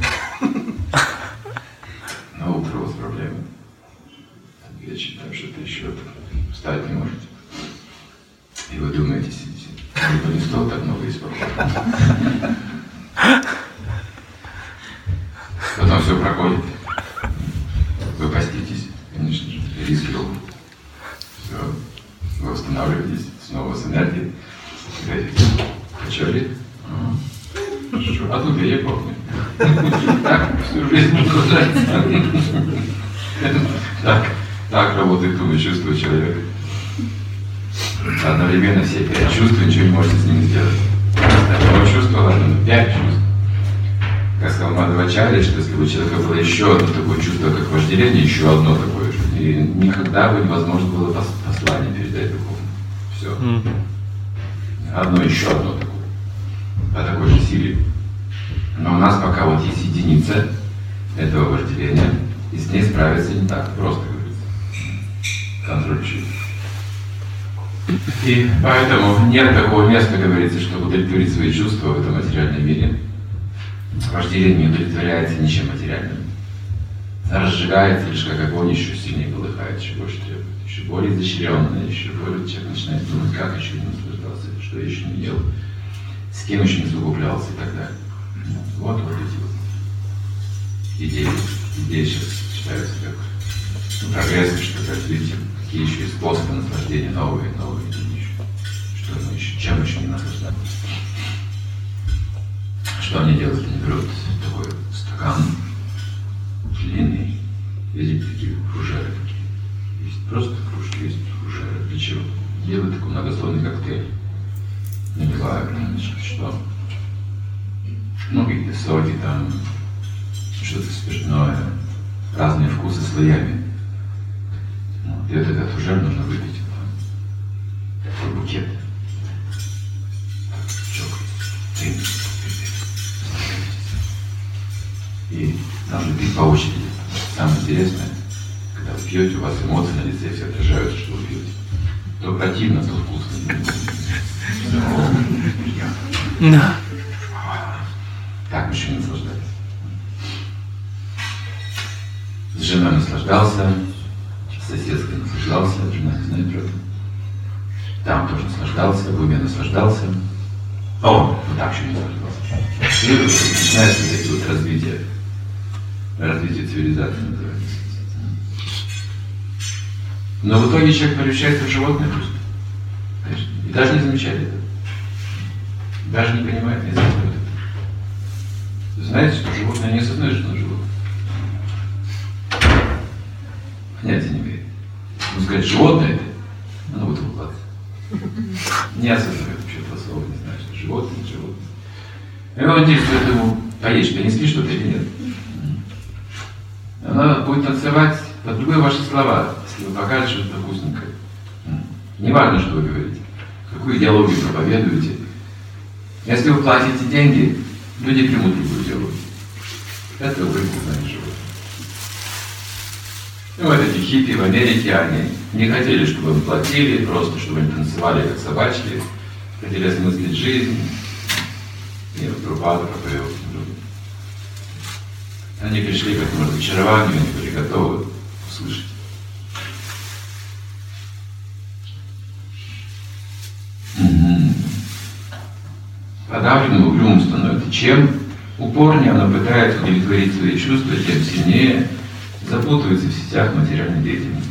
На утро у вас проблемы. Вечером там что-то еще, встать не можете. И вы думаете, сидите. Либо не стоит так много есть покора. Потом все проходит. Вы поститесь, конечно же, риски рухнут. Все, вы восстанавливаетесь, снова с энергией. Качали. А тут я помню. Так всю жизнь продолжается. Так, так работает ум и чувство человека. Одновременно все пять чувств, ничего не можете с ними сделать. Одно чувство, ладно, ну пять чувств. Как сказал Мадхвачарья, что если бы у человека было еще одно такое чувство, как вожделение, еще одно такое же. И никогда бы невозможно было послание передать духовно. Все. Одно, еще одно такое. По такой же силе. Но у нас пока вот есть единица этого вожделения, и с ней справиться не так просто, говорится. Контроль чувств. И поэтому нет такого места, говорится, чтобы удовлетворить свои чувства в этом материальном мире. Вожделение не удовлетворяется ничем материальным. Разжигается лишь как огонь, еще сильнее полыхает, еще больше требует. Еще более изощренное, еще более человек начинает думать, как еще не наслаждался, что еще не делал, с кем еще не сугублялся и так далее. Вот вот эти вот идеи. Идеи сейчас считаются как ну, прогрессом, что как видите, какие еще есть способы наслаждения, новые, новые идеи еще. Что мы еще, чем еще не наслаждаемся. Что они делают? Они берут такой стакан длинный, видите, такие фужеры такие. Есть просто кружки, есть фужеры. Для чего? Делают такой многослойный коктейль. Наливают, что? Ну, какие-то соки там, что-то спиртное, разные вкусы слоями. Вот. И вот этот фужер нужно выпить. Такой букет. Так, и надо пить по очереди. Самое интересное, когда вы пьете, у вас эмоции на лице все отражаются, что вы пьете. То противно, то вкусно. мужчины наслаждались. С женой наслаждался, с соседской наслаждался, жена не знает про это. Там тоже наслаждался, в уме наслаждался. О, вот так еще не наслаждался. И начинается вот эти вот развития. Развитие цивилизации называется. Но в итоге человек превращается в животное просто. И даже не замечает этого. Даже не понимает, не знает это. Знаете, что животное не осознает, что оно животное. Понятия не имеет. Ну, сказать, животное это, оно будет выплатить. Не осознает вообще этого слова, не знает, что животное, животное. И он интересует ему, поешь, ты несли что-то или нет. Она будет танцевать под любые ваши слова, если вы покажете что-то вкусненькое. Не важно, что вы говорите, какую идеологию проповедуете. Если вы платите деньги, люди примут любую идеологию. Это вы знаете животное. И вот эти хиппи в Америке, они не хотели, чтобы им платили, просто чтобы они танцевали как собачки, хотели осмыслить жизнь. И вот Прабхупада проповедовал людям. Они пришли к этому разочарованию, они были готовы услышать. Угу. Подавленным угрюмым становится. Чем упорнее она пытается удовлетворить свои чувства, тем сильнее запутывается в сетях материальной деятельности.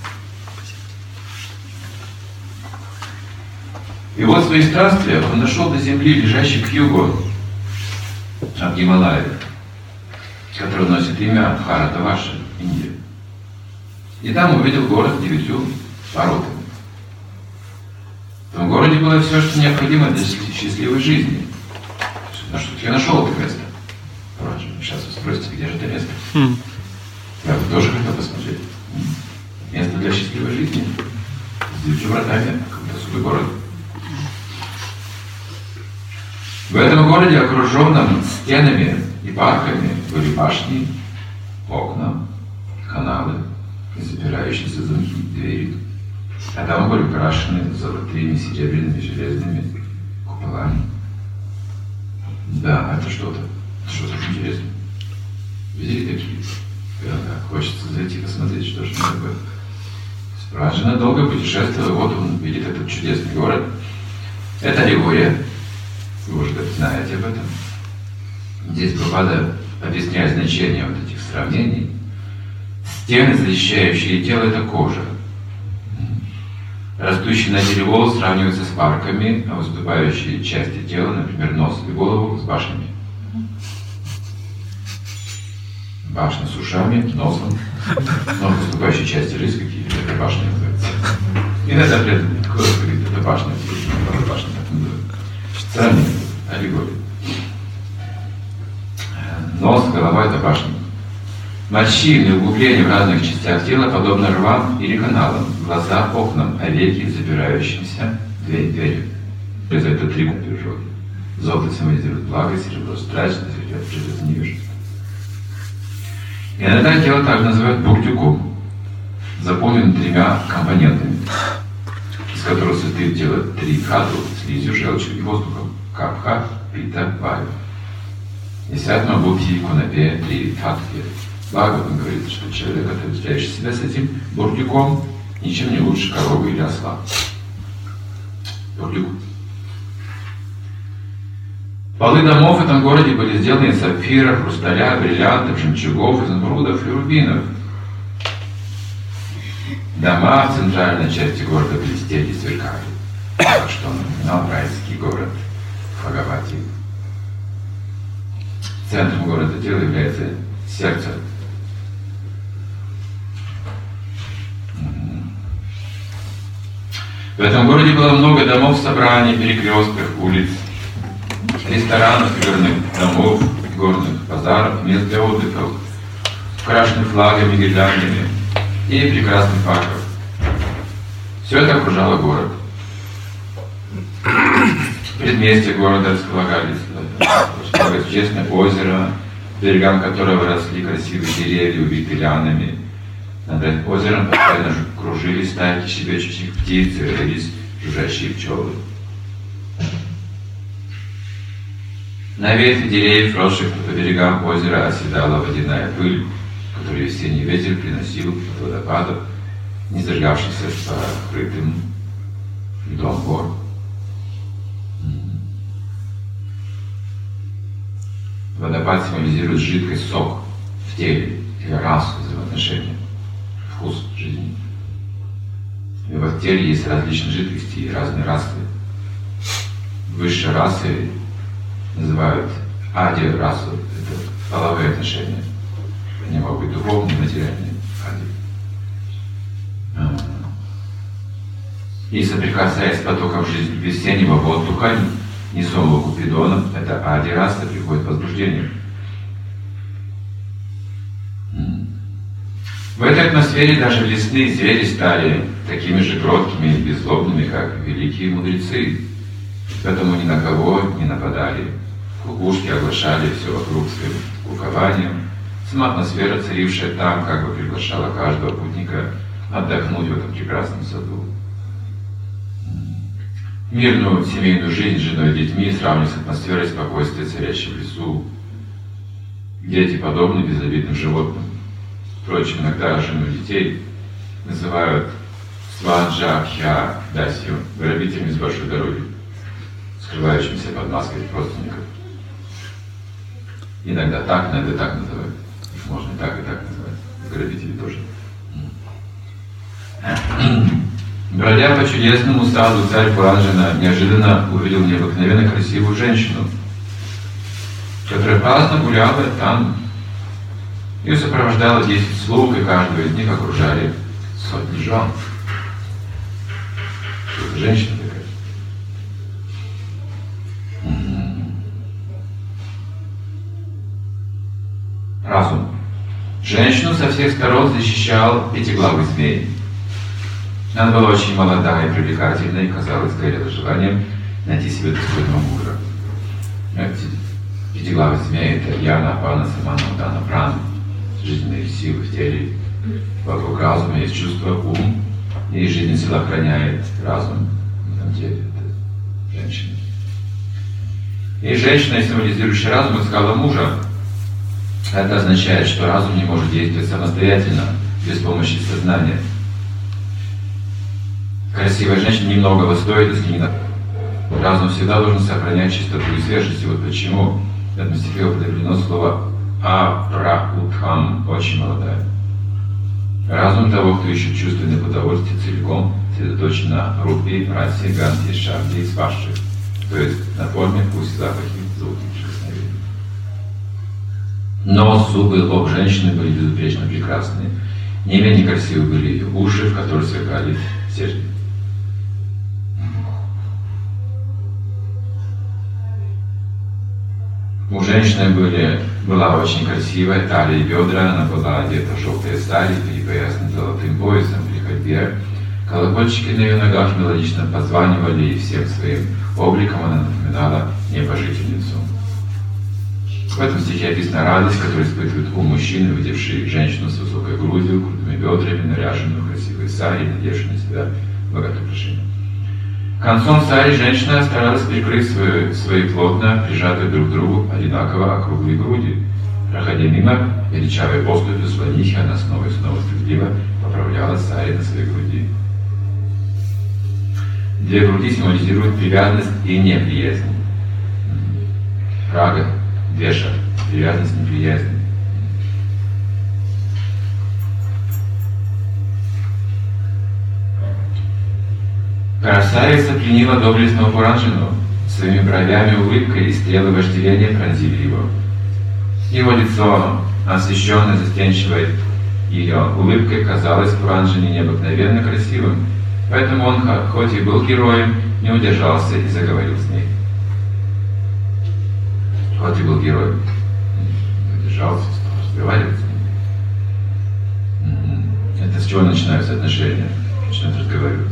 И вот в своих странствиях он нашел до земли, лежащий к югу от Гималая, который носит имя Бхаратаваша, Индия. И там увидел город с девятью воротами. В том городе было все, что необходимо для счастливой жизни. На что я нашел это место. Сейчас вы спросите, где же это место? Mm. Я бы тоже хотел посмотреть. Место для счастливой жизни. С девятью вратами, какой-то свой город. В этом городе, окруженном стенами и парками, были башни, окна, каналы и запирающиеся замки, двери. А дома были украшены золотыми, серебряными, железными куполами. Да, это что-то, что-то интересное. Видели такие? Да, хочется зайти посмотреть, что же это такое. Спрашивано, долго путешествовал, вот он видит этот чудесный город. Это аллегория. Вы уже знаете об этом. Здесь Прабхупада объясняет значение вот этих сравнений. Стены, защищающие тело, это кожа. Растущие на теле волос сравниваются с парками, а выступающие части тела, например, нос и голову, с башнями. Башня с ушами, носом, но выступающие части рис какие-то, это башня называется. Иногда кто-то говорит, это башня, это башня, так называется. Сравнение, аллегория. Нос, голова – это башня. Морщины и углубления в разных частях тела подобно рвам или каналам, глаза – окнам, а веки – запирающимся дверью. Это три природы. Золото символизирует благо, серебро – страсть, это невежество. Иногда тело также называют бурдюком, заполненным тремя компонентами, из которых состоит тело три хату, слизью, желчью и воздухом, капха, пита, ваю. И сятма будхи, кунапе, три татхи. Бхагаватам говорит, что человек, отождествляющий себя с этим бурдюком, ничем не лучше коровы или осла. Бурдюк. Полы домов в этом городе были сделаны из сапфира, хрусталя, бриллиантов, жемчугов, изумрудов и рубинов. Дома в центральной части города блестели и сверкали. Так что он напоминал райский город Бхагавати. Центром города тела является сердце. В этом городе было много домов, собраний, перекрестков, улиц, ресторанов, горных домов, горных базаров, мест для отдыха, украшенных флагами, гирляндами и прекрасных парков. Все это окружало город. В предместье города располагались чудесное озеро, по берегам которого росли красивые деревья, увитые лианами. Над озером постоянно кружились стайки щебечущих птиц и родились жужжащие пчелы. На ветви деревьев, росших по берегам озера, оседала водяная пыль, которую весенний ветер приносил от водопадов, не зажгавшихся по открытым льдом гор. Водопад символизирует жидкость, сок в теле или расу взаимоотношения, вкус жизни. И в теле есть различные жидкости и разные расы. Высшие расы называют ади расу, это половые отношения. Они могут быть духовные, материальные. Ади. И соприкасаясь с потоком жизни весеннего воздуха, несомого Купидона, это ади раса, приходит возбуждение. В этой атмосфере даже лесные звери стали такими же кроткими и беззлобными, как великие мудрецы. Поэтому ни на кого не нападали. Кукушки оглашали все вокруг своим кукованием. Сама атмосфера, царившая там, как бы приглашала каждого путника отдохнуть в этом прекрасном саду. Мирную семейную жизнь с женой и детьми сравнивать с атмосферой спокойствия, царящей в лесу. Дети подобны безобидным животным. Впрочем, иногда жену и детей называют сваджахья дасью, грабителями с большой дороги, скрывающимися под маской родственников. Иногда так, иногда так называют. Их можно и так, и так называть. Грабители тоже. Бродя по чудесному саду, царь Пуранджана неожиданно увидел необыкновенно красивую женщину, которая праздно гуляла там. Ее сопровождало десять слуг, и каждого из них окружали сотни жен. Что это женщина такая? Разум. Женщину со всех сторон защищал пятиглавый змей. Она была очень молодая и привлекательная, и, казалось, горела желанием найти себе достойного мужа. Пятиглавый змей — это Яна, Апана, Самана, Удана, Прана. Жизненные силы в теле. Вокруг разума есть чувство, ум, и жизненная сила охраняет разум. В этом теле это женщина. И женщина, символизирующая разум, искала мужа. Это означает, что разум не может действовать самостоятельно, без помощи сознания. Красивая женщина немногого стоит, если не надо. Разум всегда должен сохранять чистоту и свежесть. И вот почему в этом стихе употреблено слово «апраутхам», очень молодая. Разум того, кто ищет чувственное удовольствие, целиком сосредоточен на рупи, расе, ганте, шабде и спаши, то есть на форме, вкусе, запахе, звуке, прикосновении. Нос, зубы, лоб женщины были безупречно прекрасны. Не менее красивы были ее уши, в которых сверкали серьги. У женщины были, была очень красивая талия и бедра, она была одета в желтые сари, перепоясана золотым поясом при ходьбе. Колокольчики на ее ногах мелодично позванивали, и всем своим обликом она напоминала небожительницу. В этом стихе описана радость, которую испытывает ум мужчины, увидевший женщину с высокой грудью, крутыми бедрами, наряженную в красивые сари, надевшую на себя богатое украшение. Концом сари женщина старалась прикрыть свои, свои плотно прижатые друг к другу одинаково округлые груди. Проходя мимо величавой поступью слонихи, она снова и снова стыдливо поправляла сари на своей груди. Две груди символизируют привязанность и неприязнь. Рага, двеша, привязанность, неприязнь. Красавица пленила доблестного Пуранджану. Своими бровями, улыбкой и стрелы вожделения пронзили его. Его лицо, освещенное застенчивой ее улыбкой, казалось Пуранджане необыкновенно красивым. Поэтому он, хоть и был героем, не удержался и заговорил с ней. Хоть и был героем, не удержался, стал разговаривать с ней. Это с чего начинаются отношения? Начинают разговаривать.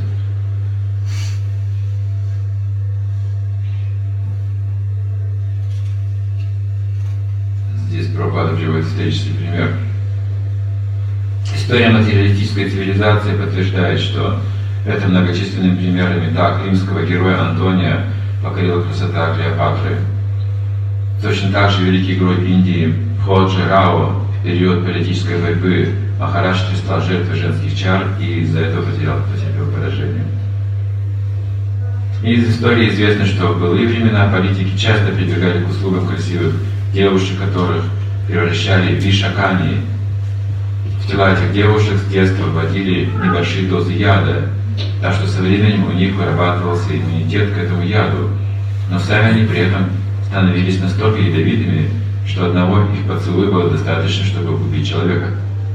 Здесь Прабхупада приводит исторический пример. История материалистической цивилизации подтверждает, что это многочисленными примерами так римского героя Антония покорила красота Клеопатры. Точно так же великий герой Индии Ходжа Рао в период политической борьбы Махарадж стал жертвой женских чар и из-за этого потерял, потерпел поражение. И из истории известно, что в былые времена политики часто прибегали к услугам красивых девушек, которых превращали в вишакани. В тела этих девушек с детства вводили небольшие дозы яда, так что со временем у них вырабатывался иммунитет к этому яду, но сами они при этом становились настолько ядовитыми, что одного их поцелуя было достаточно, чтобы убить человека.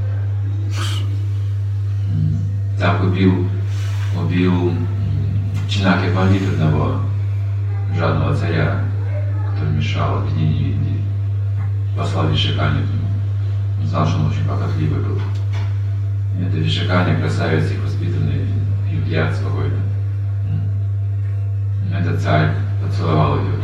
Так убил, убил Чинаки Пандит, одного жадного царя, который мешал объединению Индии, послал Вишакани к нему. Он знал, что он очень похотливый был. И это Вишакани, красавец, их воспитанный, едят спокойно. Этот царь поцеловал ее.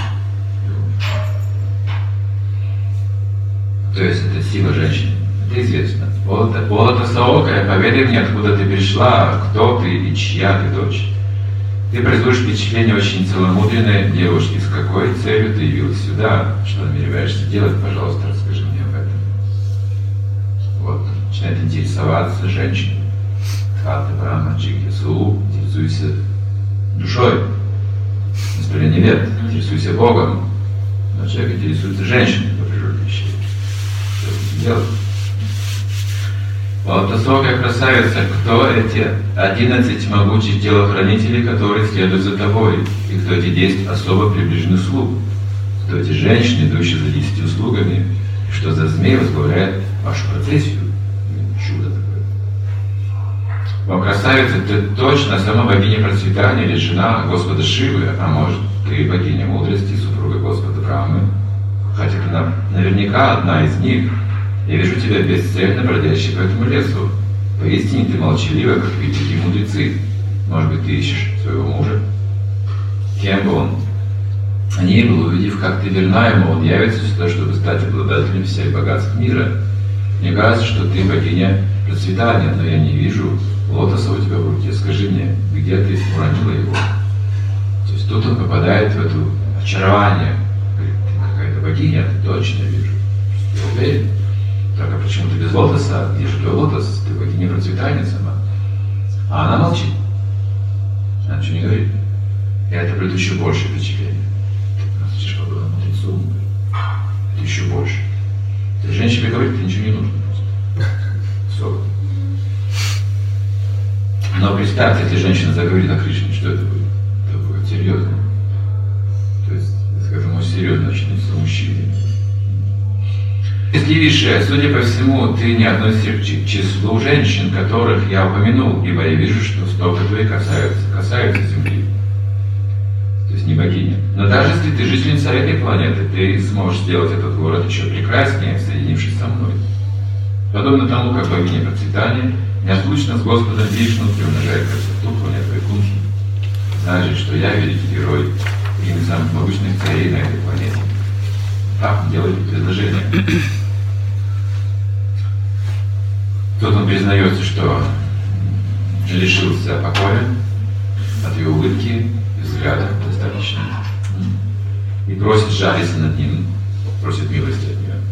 То есть это сила женщины. Это известно. Полота Саокая, поведай мне, откуда ты пришла, кто ты и чья ты дочь. Ты производишь впечатление очень целомудренной девушки. С какой целью ты явилась сюда? Что намереваешься делать? Пожалуйста, расскажи мне об этом. Вот, начинает интересоваться женщина. Хатта Брахма Джигьясу, интересуйся душой. Настроение нет, интересуйся Богом. Но человек интересуется женщиной по природе вещей. Что это делать? Вот высокая красавица, кто эти одиннадцать могучих телохранителей, которые следуют за тобой, и кто эти десять особо приближенных слуг, кто эти женщины, идущие за десятью слугами, и что за змей возглавляет вашу процессию. Чудо такое. О, красавица, ты точно сама богиня процветания или жена Господа Шивы, а может, ты богиня мудрости, супруга Господа Брамы, хотя ты наверняка одна из них. Я вижу тебя бесцельно бродящей по этому лесу. Поистине ты молчалива, как великие мудрецы. Может быть, ты ищешь своего мужа? Кем бы он ни был, увидев, как ты верна ему, он явится сюда, чтобы стать обладателем всех богатств мира. Мне кажется, что ты богиня процветания, но я не вижу лотоса у тебя в руке. Скажи мне, где ты уронила его? То есть тут он попадает в это очарование. Говорит, ты какая-то богиня, ты точно вижу. Я уверен. Так, а почему ты без лотоса? Где же твой лотос? Ты богиня процветания сама. А она молчит. Она ничего не говорит. И это будет еще больше впечатление. Слышишь, подобно мудрецу, это еще больше. Ты женщине говорит, ты ничего не нужно. Все. Но представьте, если женщина заговорит о Кришне, что это будет? Это будет серьезно. То есть, скажем, очень серьезно начнется мужчине. Если Виши, судя по всему, ты не относишься к числу женщин, которых я упомянул, ибо я вижу, что стопы твои касаются, касаются земли. То есть не богиня. Но даже если ты жительница этой планеты, ты сможешь сделать этот город еще прекраснее, соединившись со мной. Подобно тому, как богиня процветания неразлучно с Господом Вишну приумножает красоту планеты Вайкунхи. Знаешь, что я великий герой, один из самых могущественных царей на этой планете. Так делает предложение. Тут он признается, что лишился покоя от ее улыбки и взгляда достаточно. И просит жалиться над ним, просит милости от нее.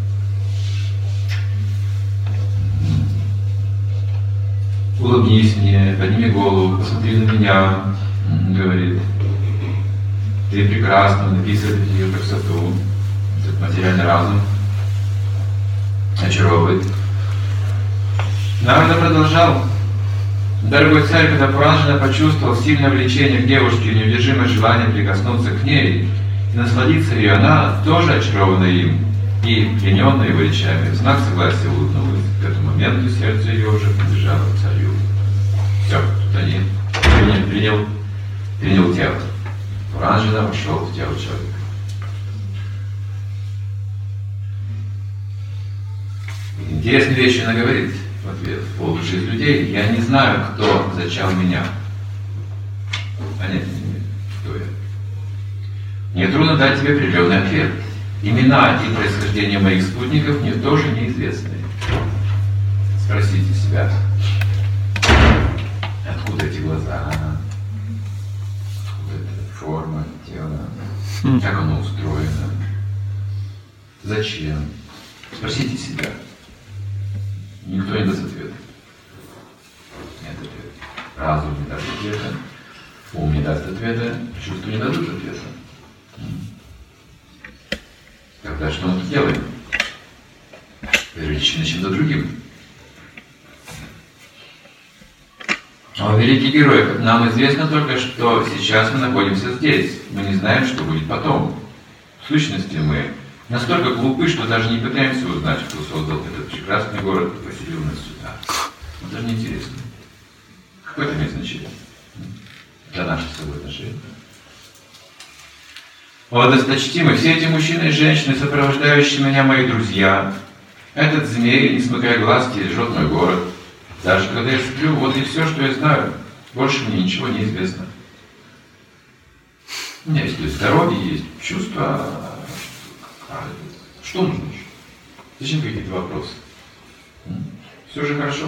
Улыбнись мне, подними голову, посмотри на меня, говорит. Ты прекрасна, написывает ее красоту. Этот материальный разум очаровывает. Нарада продолжал. Дорогой царь, когда Пуранджана почувствовал сильное влечение к девушке и неудержимое желание прикоснуться к ней и насладиться ее, она тоже очарована им и плененная его речами, в знак согласия улыбнулась. К этому моменту сердце ее уже принадлежало царю. Все, тут они принял, принял, принял тело. Пуранджана вошел в тело человека. Интересные вещи она говорит в ответ. Полдуши из людей, я не знаю, кто зачал меня. Понятия не имею, кто я. Мне трудно дать тебе определенный ответ. Имена и происхождение моих спутников мне тоже неизвестны. Спросите себя, откуда эти глаза, откуда эта форма тела, как оно устроено, Зачем? Спросите себя. Никто не даст ответа. Нет ответа. Разум не даст ответа. Ум не даст ответа. Чувства не дадут ответа. Тогда что мы тут делаем? Первичным чем-то другим. Но великий герой, нам известно только, что сейчас мы находимся здесь. Мы не знаем, что будет потом. В сущности, мы настолько глупы, что даже не пытаемся узнать, кто создал этот прекрасный город и поселил нас сюда. Это даже неинтересно. Какое это имеет значение для наших с собой отношений? О, досточтимый, все эти мужчины и женщины, сопровождающие меня, мои друзья, этот змей, не смыкая глаз, стережет мой город. Даже когда я сплю, вот и все, что я знаю. Больше мне ничего не известно. У меня есть здоровье, есть чувства. А что нужно еще? Зачем какие-то вопросы? Все же хорошо.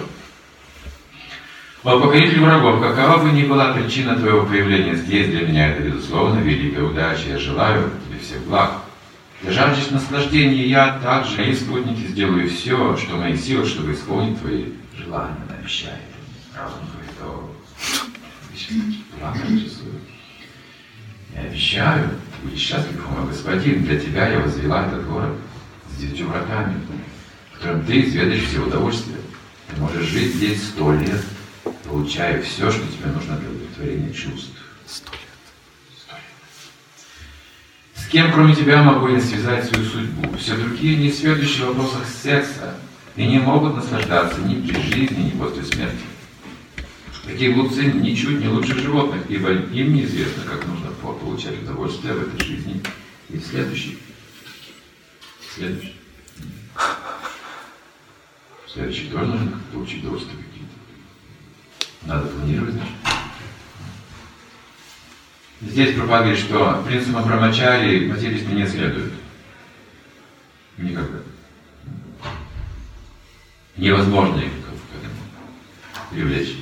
О, покоритель врагов, какова бы ни была причина твоего появления здесь, для меня это, безусловно, великая удача. Я желаю тебе всех благ. Ты жаждешь наслаждения, я также, мои спутники, сделаю все, что в моих силах, чтобы исполнить твои желания. Она обещает. Разум говорит, о, плакать рисует. Я обещаю, ты будешь счастлив, мой господин, для тебя я возвела этот город с девятью вратами, в котором ты изведаешь все удовольствия. Ты можешь жить здесь сто лет, получая все, что тебе нужно для удовлетворения чувств. Сто лет. Сто лет. С кем, кроме тебя, могу я связать свою судьбу? Все другие, не сведущие в вопросах секса, и не могут наслаждаться ни при жизни, ни после смерти. Такие глупцы ничуть не лучше животных, ибо им неизвестно, как нужно получать удовольствие в этой жизни и в следующей. В следующей. В следующей тоже нужно получить удовольствие какие-то. Надо планировать, значит. Здесь проповедует, что принципам брамачари материализм не следует. Никогда. Невозможно их к этому привлечь.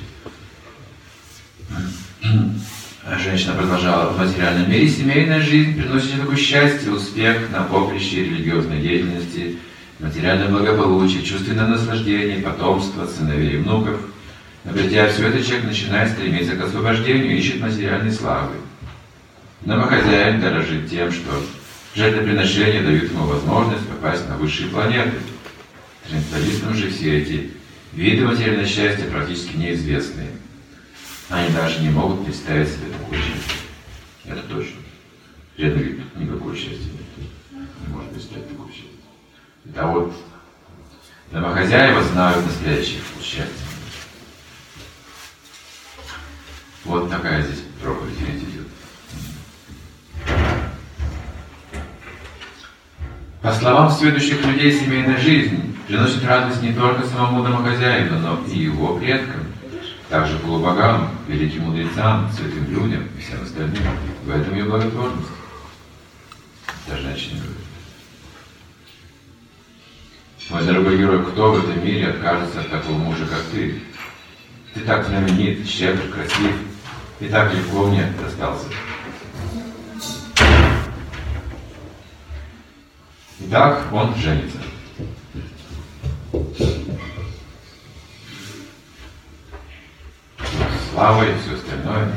Женщина продолжала: в материальном мире семейная жизнь приносит такое счастье, успех на поприще религиозной деятельности, материальное благополучие, чувственное наслаждение, потомство, сыновей и внуков. Но придя все это, человек начинает стремиться к освобождению, ищет материальной славы. Домохозяин дорожит тем, что жертвоприношения дают ему возможность попасть на высшие планеты. Трансценденталистам же все эти виды материального счастья практически неизвестны. Они даже не могут представить себе такое счастье. Это точно. Преданный говорит, никакое счастье нет. Не может представить такое счастье. А вот домохозяева знают настоящее счастье. Вот такая здесь проповедь идет. По словам следующих людей, семейная жизнь приносит радость не только самому домохозяину, но и его предкам, также полубогам, великим мудрецам, святым людям и всем остальным. В этом ее благотворность. Даже женщина говорит. Мой дорогой герой, кто в этом мире откажется от такого мужа, как ты? Ты так знаменит, щедр, красив, и так легко мне достался. Итак, он женится. Слава и все остальное.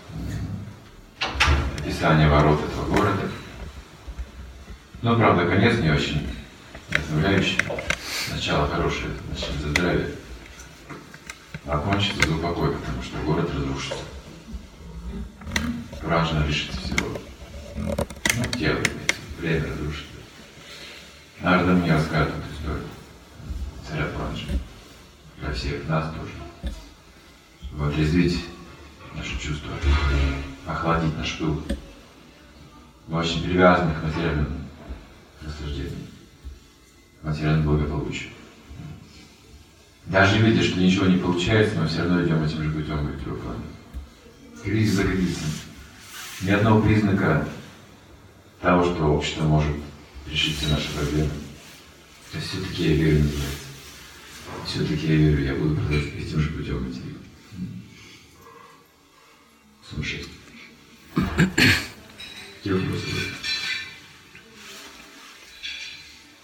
Описание ворот этого города. Но, правда, конец не очень вдохновляющий. Начало хорошее, значит, за здравие. А кончится за упокой, потому что город разрушится. Важно лишиться всего. Ну, тело, время разрушится. Нарда мне расскажет эту историю. Царя Пранджи. Для всех нас тоже. Чтобы отрезвить наши чувства, охладить наш пыл. Мы очень привязаны к материальному наслаждению, к материальному благополучию. Даже видя, что ничего не получается, мы все равно идем этим же путем, говорит Прабхупада. Кризис за кризисом. Ни одного признака того, что общество может решить все наши проблемы. То есть все-таки я верю, называется. Все-таки я верю, я буду продолжать этим же путем идти. Сумасшествие. Какие вопросы будут?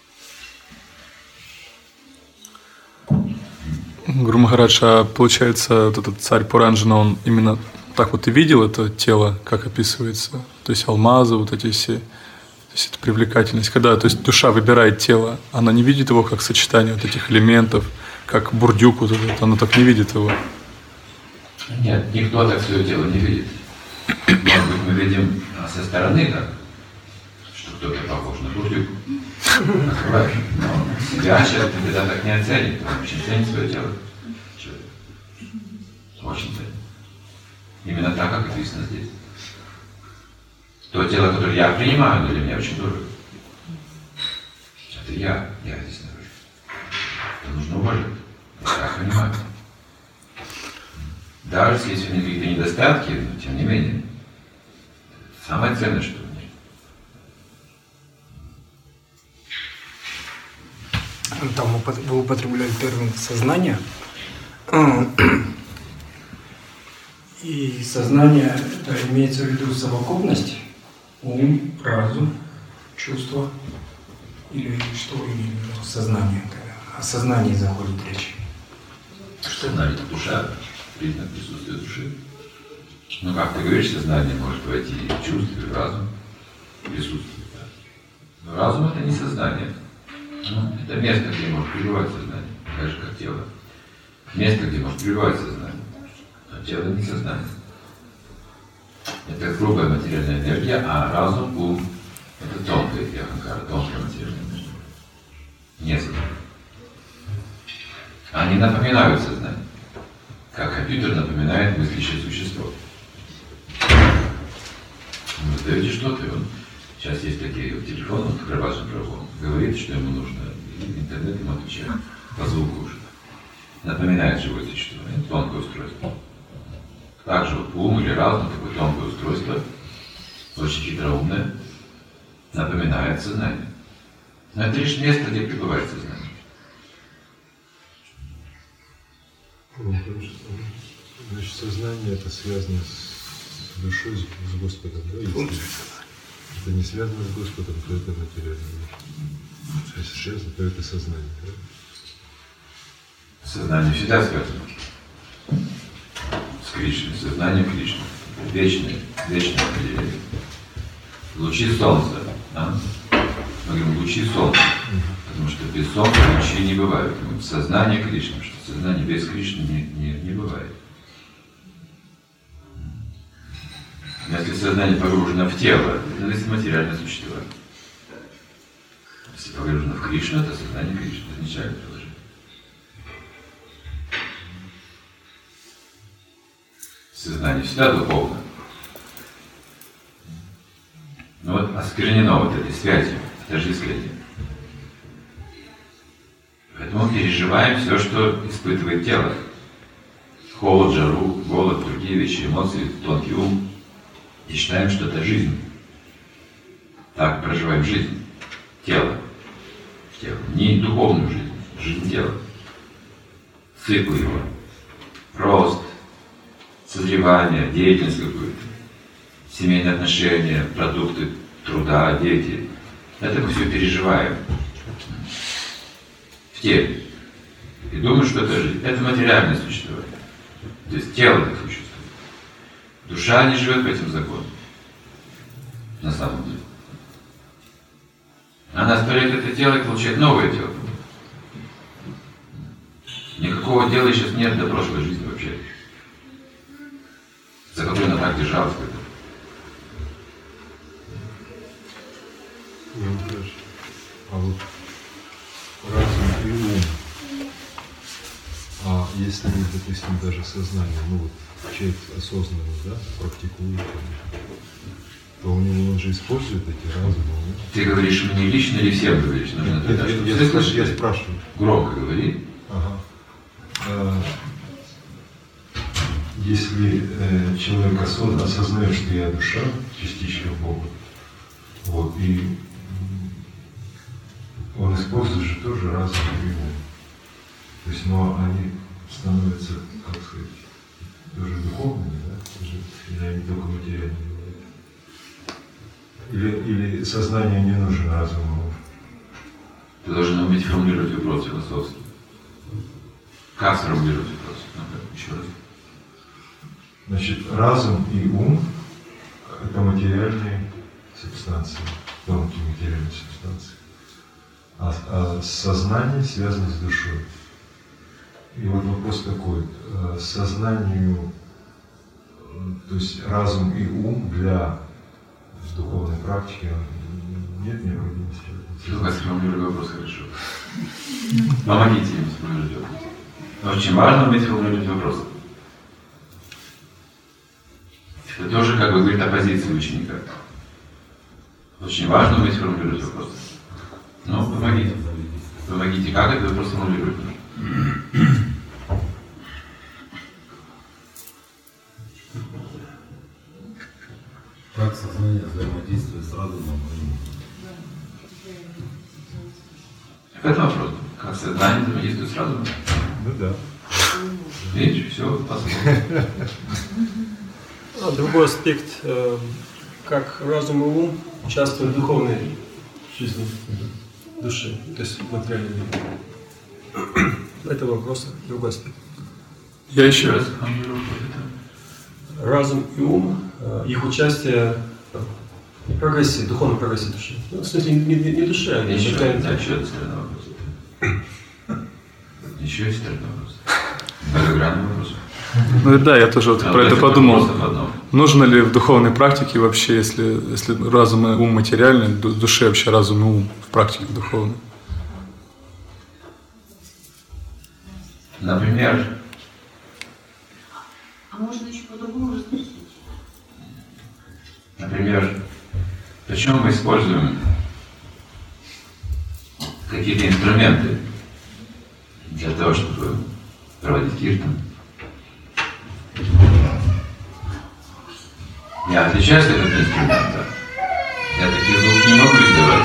Гуру Махарадж, а получается, вот этот царь Пуранджана, он именно так вот и видел это тело, как описывается? То есть алмазы, вот эти все, то есть это привлекательность. Когда, то есть душа выбирает тело, она не видит его как сочетание вот этих элементов, как бурдюк вот этот, она так не видит его.
Нет, никто так свое тело не видит. Может быть, мы видим со стороны так, что кто-то похож на бурдюк. Но себя человек никогда так не оценит, он очень ценит свое тело. Человек. Очень ценит. Именно так, как описано здесь. То тело, которое я принимаю, для меня очень дорого. Это я, я здесь нахожусь. Это нужно уважать. Я так понимаю. Даже если у них какие-то недостатки, но тем не менее, самое ценное, что у них.
Там вы употребляли термин «сознание». И сознание, это имеется в виду совокупность, ум, разум, чувство, или что вы имеете в виду сознание? О сознании заходит речь.
Сознание – это душа, признак присутствия души. Ну как ты говоришь, сознание может войти и в чувство, и в разум, присутствие. Да? Но разум – это не сознание. Ну, это место, где может пребывать сознание, так же как тело. Место, где может пребывать сознание. Но тело не сознание. Это грубая материальная энергия, а разум, ум – это тонкая аханкара, тонкая материальная энергия. Не сознание. Они напоминают сознание, как компьютер напоминает мыслящее существо. Вы даете что-то, и он, сейчас есть такие вот телефоны, вот Крабашин Прабhu, говорит, что ему нужно, и интернет ему отвечает, по звуку уже. Напоминает живое существо, это тонкое устройство. Также вот ум или разум, такое тонкое устройство, очень хитроумное, напоминает сознание. Но это лишь место, где пребывает сознание.
Значит, сознание это связано с душой, с Господом, да? Если это не связано с Господом, то это материальное. Если связано, то это сознание, да?
Сознание всегда связано с Кришной, сознание Кришны. Вечное, вечное определение. Лучи солнца, да? Мы говорим лучи солнца, потому что без солнца лучи не бывают. Сознание Кришны, что сознание без Кришны не, не, не бывает. Если сознание погружено в тело, это материальное существование. Если погружено в Кришну, то сознание Кришны изначально приложение. Сознание всегда духовно. Но вот осквернено вот этой связью, отождествлением. Поэтому мы переживаем все, что испытывает тело. Холод, жару, голод, другие вещи, эмоции, тонкий ум. И считаем, что это жизнь. Так проживаем жизнь. Тело. Тело. Не духовную жизнь, жизнь тела. Цикл его. Рост, созревание, деятельность какую-то. Семейные отношения, продукты труда, дети. Это мы все переживаем. В теле. И думаю, что это жизнь. Это материальное существование. То есть тело так существует. Душа не живет по этим законам. На самом деле. Она оставляет это тело и получает новое тело. Никакого дела сейчас нет до прошлой жизни вообще. За которую она так держалась.
А вот разум и ум, а если, допустим, даже сознание, ну вот человек осознанно, да, практикует, то у него он же использует эти разумы. Да?
Ты говоришь мне лично или всем говоришь? Нужно
Нет,
тогда,
я,
чтобы
я,
все
я,
слышали?
я спрашиваю.
Громко говори.
Ага. А, если э, человек осознанно осознает, что я душа, частичка Бога, вот, и он использует же тоже разум и ум. То есть, но они становятся, как сказать, тоже духовными, да? Или они только материальные бывают? Или, или сознанию не нужен разум и ум?
Ты должен уметь формулировать вопрос философски. Как сформулировать вопрос? Ну, еще раз.
Значит, разум и ум – это материальные субстанции, тонкие материальные субстанции. А, а сознание связано с душой. И вот вопрос такой. Сознанию, то есть разум и ум для духовной практики нет необходимости.
Как сформулировать вопрос хорошо. Помогите им сформулировать вопрос. Очень важно уметь формулировать вопросы. Это тоже как бы говорит о позиции ученика. Очень важно уметь формулировать вопросы. Ну, помогите. Помогите. Как этот вопрос формулировать?
Как сознание взаимодействует с разумом?
Это вопрос. Как сознание взаимодействует с разумом?
Ну да.
Видишь, все посмотрим.
А другой аспект, э, как разум и ум участвуют в духовной жизни души, то есть в материальном мире. Это вопрос, другой аспект.
Я еще
раз.
Разум и ум, э, их участие в прогрессии, духовном прогрессии души. Ну, в смысле, не, не, не души, а
Еще,
материальной.
да, еще один странный вопрос. Еще есть странный вопрос. Многогранный вопрос.
Ну да, я тоже вот
А,
про это
это
подумал.
просто в одном.
Нужно ли в духовной практике вообще, если, если разум и ум материальны, в душе вообще разум и ум в практике духовной?
Например,
А можно еще по-другому расспросить?
например, почему мы используем какие-то инструменты для того, чтобы проводить киртан? Я отличаюсь от этого инструмента. Я такие звуки не могу издавать.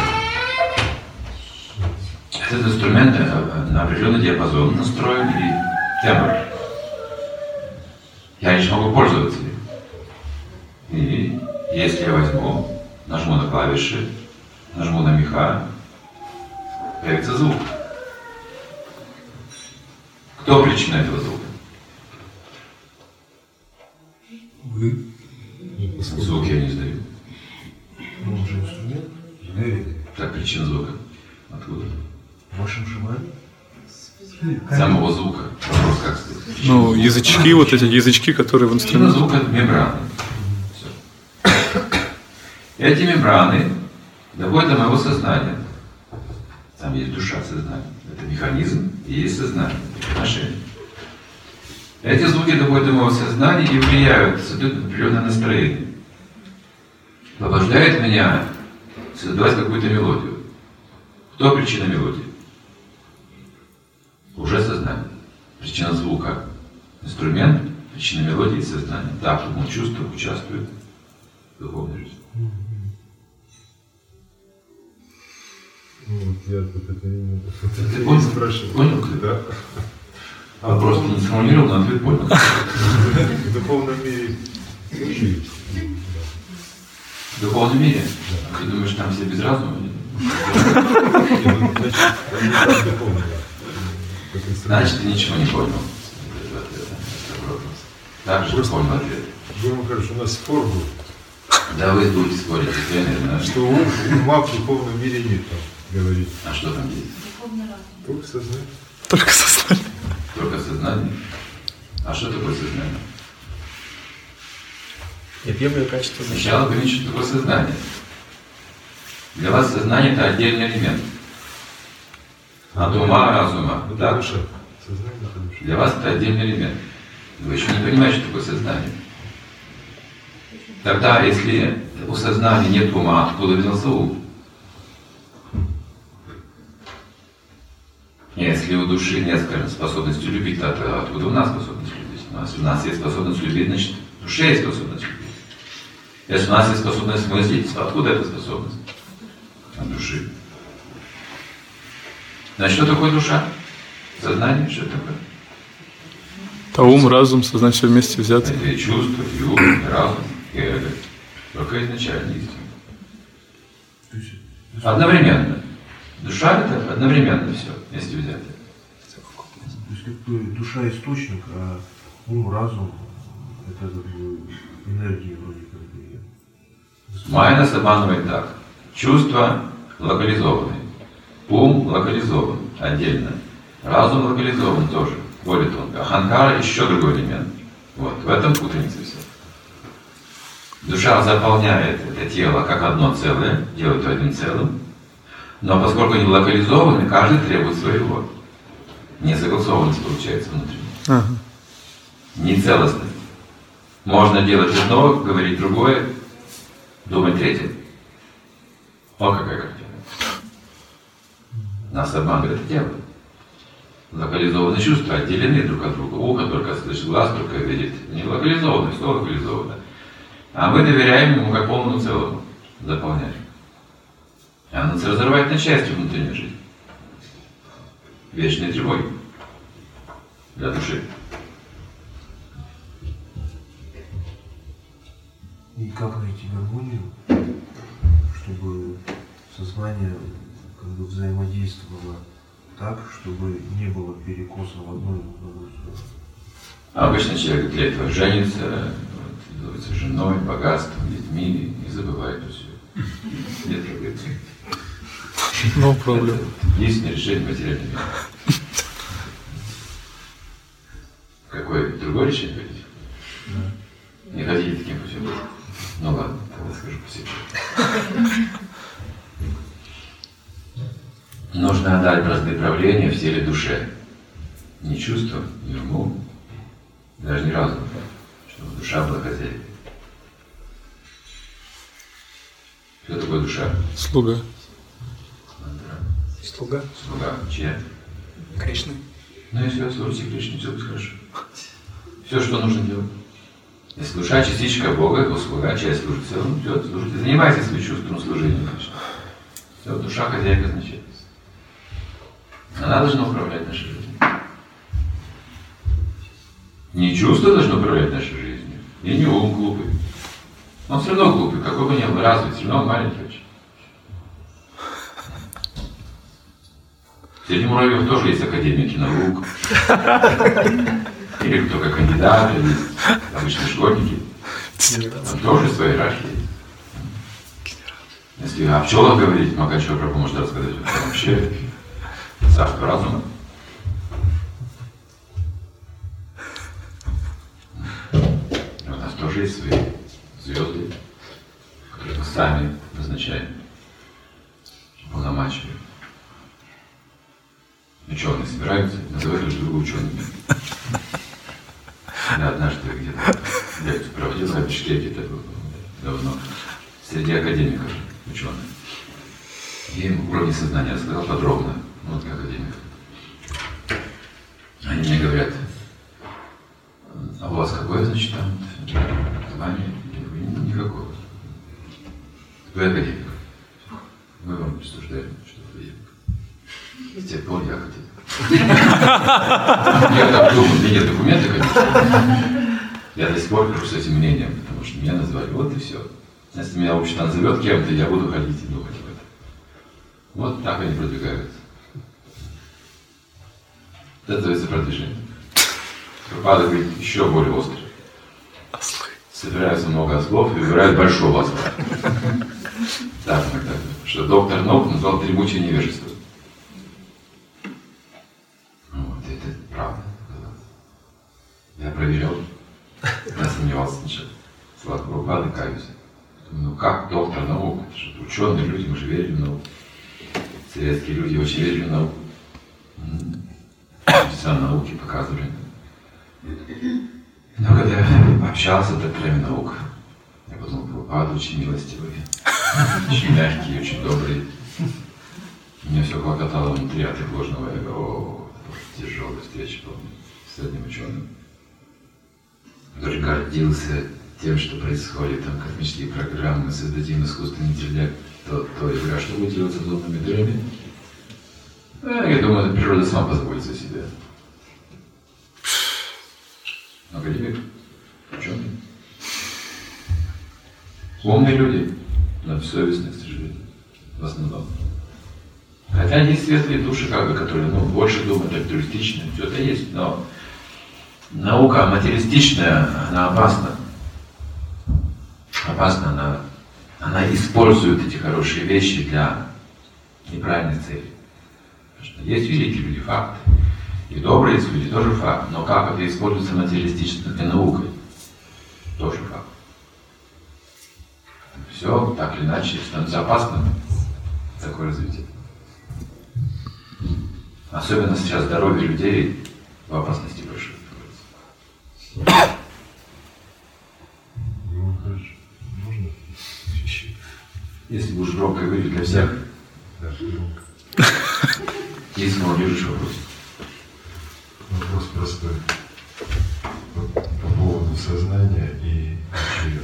Этот инструмент на определенный диапазон настроен и тембр. Я лишь могу пользоваться им. И если я возьму, нажму на клавиши, нажму на меха, появится звук. Кто причина этого звука?
Вы.
Звук я не издаю.
Он же инструмент, энергия.
Так, причина звука. Откуда?
В вашем желании?
Самого звука. Вопрос как стоит?
Ну, язычки, вот эти язычки, которые в
Причина
инструменте.
звука – это мембраны. Все. Эти мембраны доходят до моего сознания. Там есть душа сознания. Это механизм и есть сознание. Отношения. Эти звуки доходят до моего сознания и влияют, создают определенное настроение. Побуждает меня создавать какую-то мелодию. Кто причина мелодии? Уже сознание. Причина звука. Инструмент, причина мелодии и сознание. Так, ум чувство участвует в духовной жизни.
Ну, вот я тут это не
Ты понял?
спрашиваю.
Понял?
Да.
А просто не сформулировал, но ответ понял.
В духовном мире тоже есть.
В духовном мире? Ты думаешь, там все без разума?
Значит, они там духовные. Как инструмент.
Значит, ты ничего не понял. Так же понял ответ.
Думаю, хорошо, у нас спор был,
Да вы будете спорить, это наверное.
что ум, ума в духовном мире нет, там, говорит.
А что там есть?
Духовный разум.
Только сознание.
Только сознание.
Только сознание. А что такое сознание?
Неотъемлемое качество души.
Сначала говорить, что такое сознание. Для вас сознание – это отдельный элемент. От ума, разума.
Это
Так?
душа. Сознание – это душа.
Для вас это отдельный элемент. Вы еще не понимаете, что такое сознание. Тогда, если у сознания нет ума, откуда взялся ум? Если у души нет, скажем, способности любить, то откуда у нас способность любить? У нас, у нас есть способность любить, значит, в душе есть способность любить. Если у нас есть способность мыслить, откуда эта способность? От души. Значит, что такое душа? Сознание, что это такое?
А ум, разум, сознание все вместе взяты.
Это и чувство, и ум, и разум, и эго. Только изначально истина. Одновременно. Душа – это одновременно все, вместе взято.
как бы душа источник, а ум, разум это как бы энергия вроде как бы.
Майя нас обманывает так. Чувства локализованы. Ум локализован отдельно. Разум локализован тоже, более тонко. Аханкара еще другой элемент. Вот, в этом путаница все. Душа заполняет это тело как одно целое, делает его одним целым. Но поскольку они локализованы, каждый требует своего. Несогласованность получается внутренняя.
Ага.
Нецелостность. Можно делать одно, говорить другое, думать третье. О, какая картина. Нас обманывает это тело. Локализованные чувства отделены друг от друга. Ухо только слышит, глаз только видит. Не локализовано, все локализовано. А мы доверяем ему как полному целому. Заполняем. А оно разрывает на части внутреннюю жизнь. Вечной тревоги для души.
И как найти гармонию, чтобы сознание как бы взаимодействовало так, чтобы не было перекоса в одну и в другую сторону?
Обычно человек для этого женится, становится женой, богатством, детьми и забывает все. Нет проблем.
No problem.
Единственное решение материального мира. Какое другое решение хотите? Не хотите таким путем? Ну ладно, тогда скажу по себе. Нужно отдать бразды правления в теле душе. Не чувству, не уму, даже не разуму, чтобы душа была хозяйкой. Что такое душа?
Слуга.
Слуга.
Слуга. Чья?
Кришны.
Ну и все, служите Кришне, все будет хорошо. Все, что нужно делать. Если душа частичка Бога, то слуга, часть служит целому, все, служите. Занимайтесь своим чувством служения. Все, душа хозяйка значит. Она должна управлять нашей жизнью. Не чувство должно управлять нашей жизнью. И не ум глупый. Он все равно глупый, какой бы ни был развит, все равно маленький очень. Среди муравьев тоже есть академики наук. Или кто как кандидат, или обычные школьники. Там тоже свои иерархии. Если о пчелах говорить, Махачева Прабху может рассказать, это вообще царство разума. У нас тоже есть свои звезды, которые мы сами назначаем, полномачиваем. Ученые собираются, называют друг друга учеными. Я однажды где-то лекцию проводил на Бишкеке, это было давно, среди академиков, ученых. И им уровень сознания рассказал подробно, вот как академик. Они мне говорят, а у вас какое, значит, там звание? Я говорю, никакого. Вы академик. Мы вам присуждаем, что вы академик. С тех пор я академик. Я так думаю, у меня нет документа, конечно. Я до сих пор хожу с этим мнением, потому что меня назвали, вот и все. Если меня общество назовет кем-то, я буду ходить и думать об этом. Вот так они продвигаются. Это называется продвижение. Пропада говорит еще более острый. Собираются много ослов и выбирают большого осла. Так, иногда. Что доктор наук назвал дремучее невежество. Вот, это правда. Я проверял. Я сомневался сначала. Слава Прабхупады, каюсь. Ну как доктор наук? Это же ученые люди, мы же верим в науку. Советские люди очень верили в науку. Чудеса науки показывали. Но когда я общался с докторами наук, я подумал, Прабхупада очень милостивый, очень мягкий, очень добрый. Мне все клокотало внутри от их ложного эго. О, это тяжелая встреча, помню, с одним ученым, который гордился тем, что происходит, там космические программы, мы создадим искусственный интеллект, то, то. Я говорю, а что будет делать с лунными дырами? А, я думаю, это природа сама позаботится о себе. Академик, ученый. Умные люди, но совестные, к сожалению, в основном. Хотя Да, есть светлые души, как бы, которые ну, больше думают, альтруистичные, все это есть, но наука материалистичная, она опасна. Опасна, она, она использует эти хорошие вещи для неправильных целей. Потому что есть великие люди, факты. И добрые есть люди, тоже факт. Но как это используется материалистичной наукой, тоже факт. Все так или иначе становится опасным, такое развитие. Особенно сейчас здоровье людей в опасности большой находится.
Ну, хорошо. Можно еще?
Если будешь громко говорить для всех,
Да, громко.
есть молодежь вопрос.
Вопрос простой. По, по поводу сознания и души.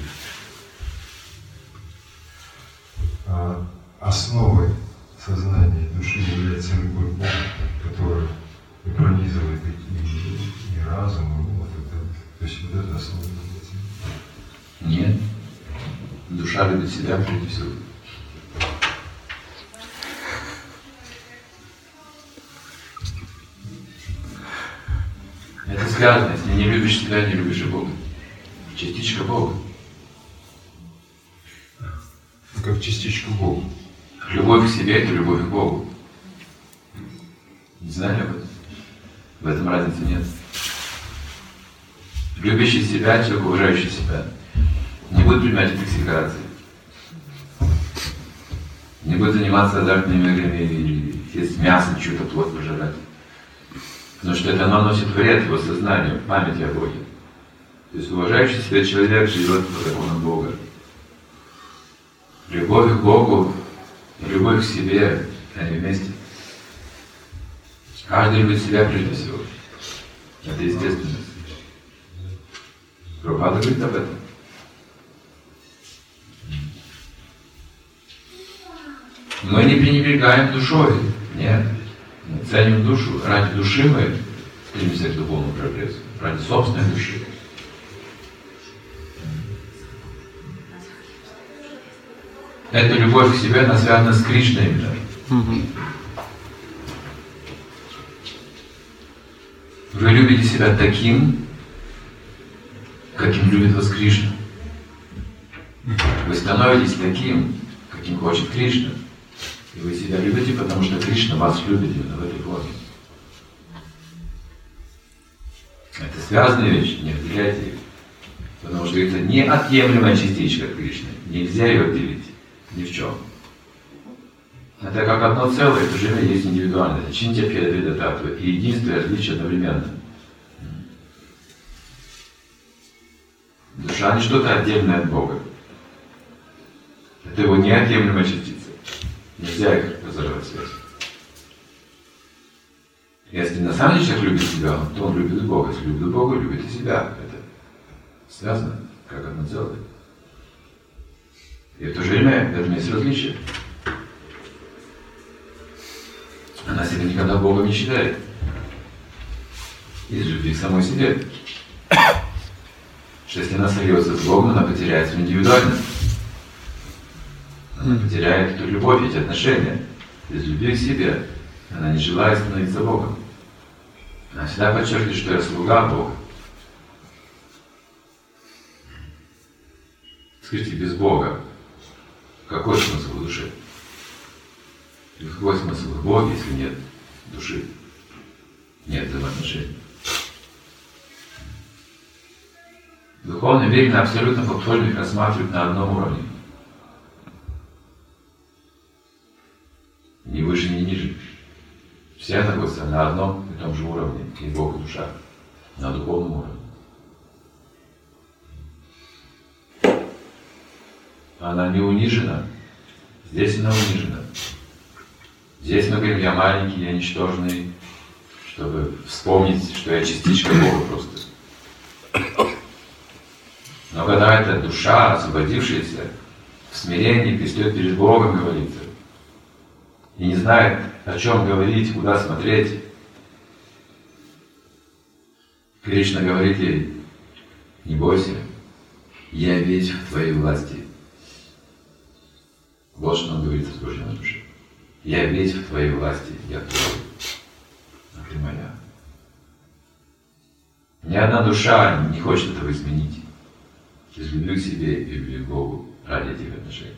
А основой сознания и души является любой Бог, который и пронизывает и, и, и разум, и вот это. То есть вот это основа является.
Нет. Душа любит себя прежде всего. Это связано, если не любишь себя, не любишь и Бога. Частичка Бога.
Как частичка Бога.
Любовь к себе – это любовь к Богу. Не знали об этом? В этом разницы нет. Любящий себя, человек, уважающий себя, не будет принимать интоксикации, не будет заниматься азартными играми или есть мясо, чью-то плоть пожирать. Потому что это наносит вред его сознанию, памяти о Боге. То есть уважающий себя человек живет по законам Бога. Любовь к Богу и любовь к себе, они вместе. Каждый любит себя прежде всего. Это естественно. Прабхупада говорит об этом. Мы не пренебрегаем душой. Нет. Мы ценим душу. Ради души мы стремимся к духовному прогрессу. Ради собственной души. Эта любовь к себе, она связана с Кришной именно. Mm-hmm. Вы любите себя таким, каким любит вас Кришна. Вы становитесь таким, каким хочет Кришна. И вы себя любите, потому что Кришна вас любит именно в этой форме. Это связанные вещи, не отделяйте их. Потому что это неотъемлемая частичка Кришны. Нельзя ее отделить ни в чем. Это как одно целое, это же есть индивидуальность. Чинтя пьядвида татва. И единство и различие одновременно. Душа не что-то отдельное от Бога. Это его неотъемлемая частица. Нельзя их разорвать связь. Если на самом деле человек любит себя, то он любит Бога. Если любит Бога, любит и себя. Это связано как одно целое. И в то же время в этом есть различие. Она себя никогда Богом не считает. Из любви к самой себе. Что если она сольется с Богом, она потеряет свою индивидуальность. Она потеряет эту любовь, эти отношения. Из любви к себе она не желает становиться Богом. Она всегда подчеркивает, что я слуга Бога. Скажите, без Бога какой смысл в душе? И какой смысл в Боге, если нет души? Нет взаимоотношений. В духовном мире абсолютно подпольно их рассматривают на одном уровне. Ни выше, ни ниже. Все находятся на одном и том же уровне. И Бог, и душа. На духовном уровне. Она не унижена. Здесь она унижена. Здесь мы говорим, я маленький, я ничтожный, чтобы вспомнить, что я частичка Бога просто. Но когда эта душа, освободившаяся, в смирении предстает перед Богом, говорится, и не знает, о чем говорить, куда смотреть, Кришна говорит ей, не бойся, я весь в твоей власти. Вот что нам говорит освобожденной душе. Я весь в твоей власти, я твой, а ты моя. Ни одна душа не хочет этого изменить. Из любви к себе и любви к Богу ради этих отношений.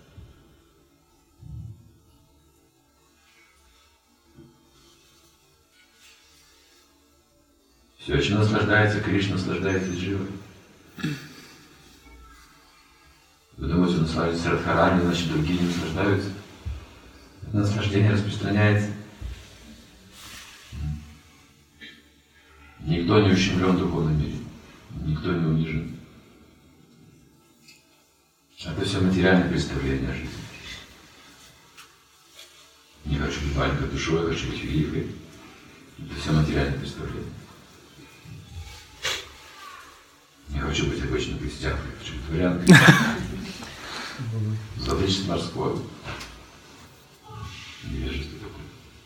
Все, чем наслаждается Кришна, наслаждается Джива. Вы думаете, он наслаждается Радхарани, значит другие не наслаждаются? Это наслаждение распространяется. Никто не ущемлен в духовном мире. Никто не унижен. Это все материальное представление о жизни. Не хочу быть маленькой душой, хочу быть великой. Это все материальное представление. Не хочу быть обычным крестьянкой, хочу быть дворянкой. Владычество морское. Невежество такое.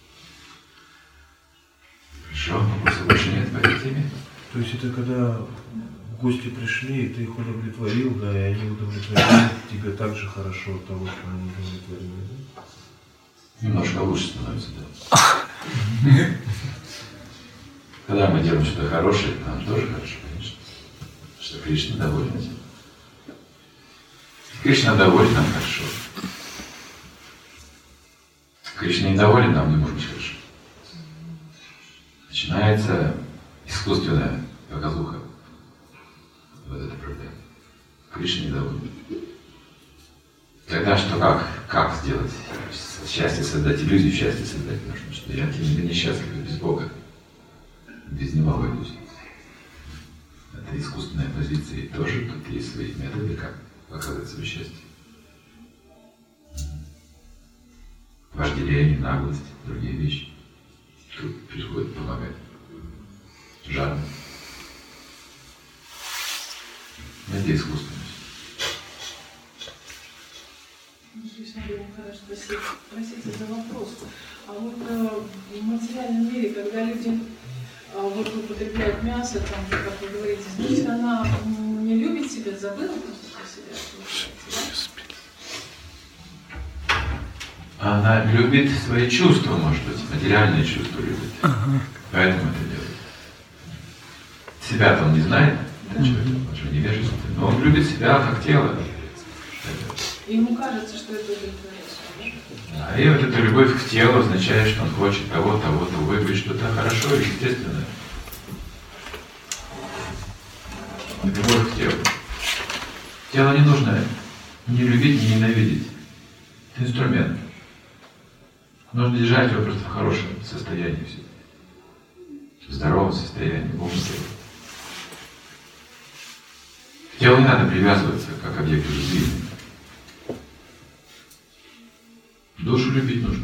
Хорошо, вопросов больше нет по этой теме.
То есть это когда гости пришли, и ты их удовлетворил, да, и они удовлетворили тебе так же хорошо от того, что они удовлетворили, да?
Немножко лучше становится, да. Когда мы делаем что-то хорошее, нам тоже хорошо, конечно. Что Кришна доволен этим. Кришна доволен, нам хорошо. Кришна недоволен, нам не может быть хорошо. Начинается искусственная показуха. Вот это проблема. Кришна недоволен. Тогда что, как, как сделать? Счастье создать, иллюзию счастья создать нужно. Что я не несчастлив без Бога. Без Него обойдусь. Это искусственная позиция. И тоже тут есть свои методы, как показать свое счастье. Вожделение, наглость, другие вещи. Тут приходит помогать. Жадность. Это искусственность.
Простите, простите за вопрос. А вот э, в материальном мире, когда люди э, вот, употребляют мясо, там, как вы говорите, значит, она не любит себя, забыла просто про себя?
Она любит свои чувства, может быть, материальные чувства любит. Ага. Поэтому это делает. Себя-то он не знает, это человек, он же невежественный, но он любит себя как тело.
И ему кажется, что это удовлетворяет.
Да, и вот эта любовь к телу означает, что он хочет того, того, того, и говорит, что это хорошо и естественно. Любовь к телу. Тело не нужно не любить, не ненавидеть. Это инструмент. Нужно держать его просто в хорошем состоянии все. В здоровом состоянии, в умном теле. К телу не надо привязываться, как объекту любви. Душу любить нужно.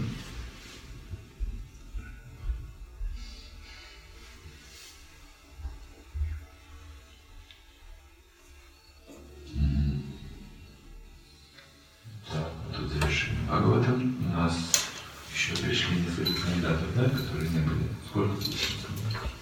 Так, тут завершим Бхагаватам. У нас еще пришли несколько кандидатов, да, которые не были. Сколько тут?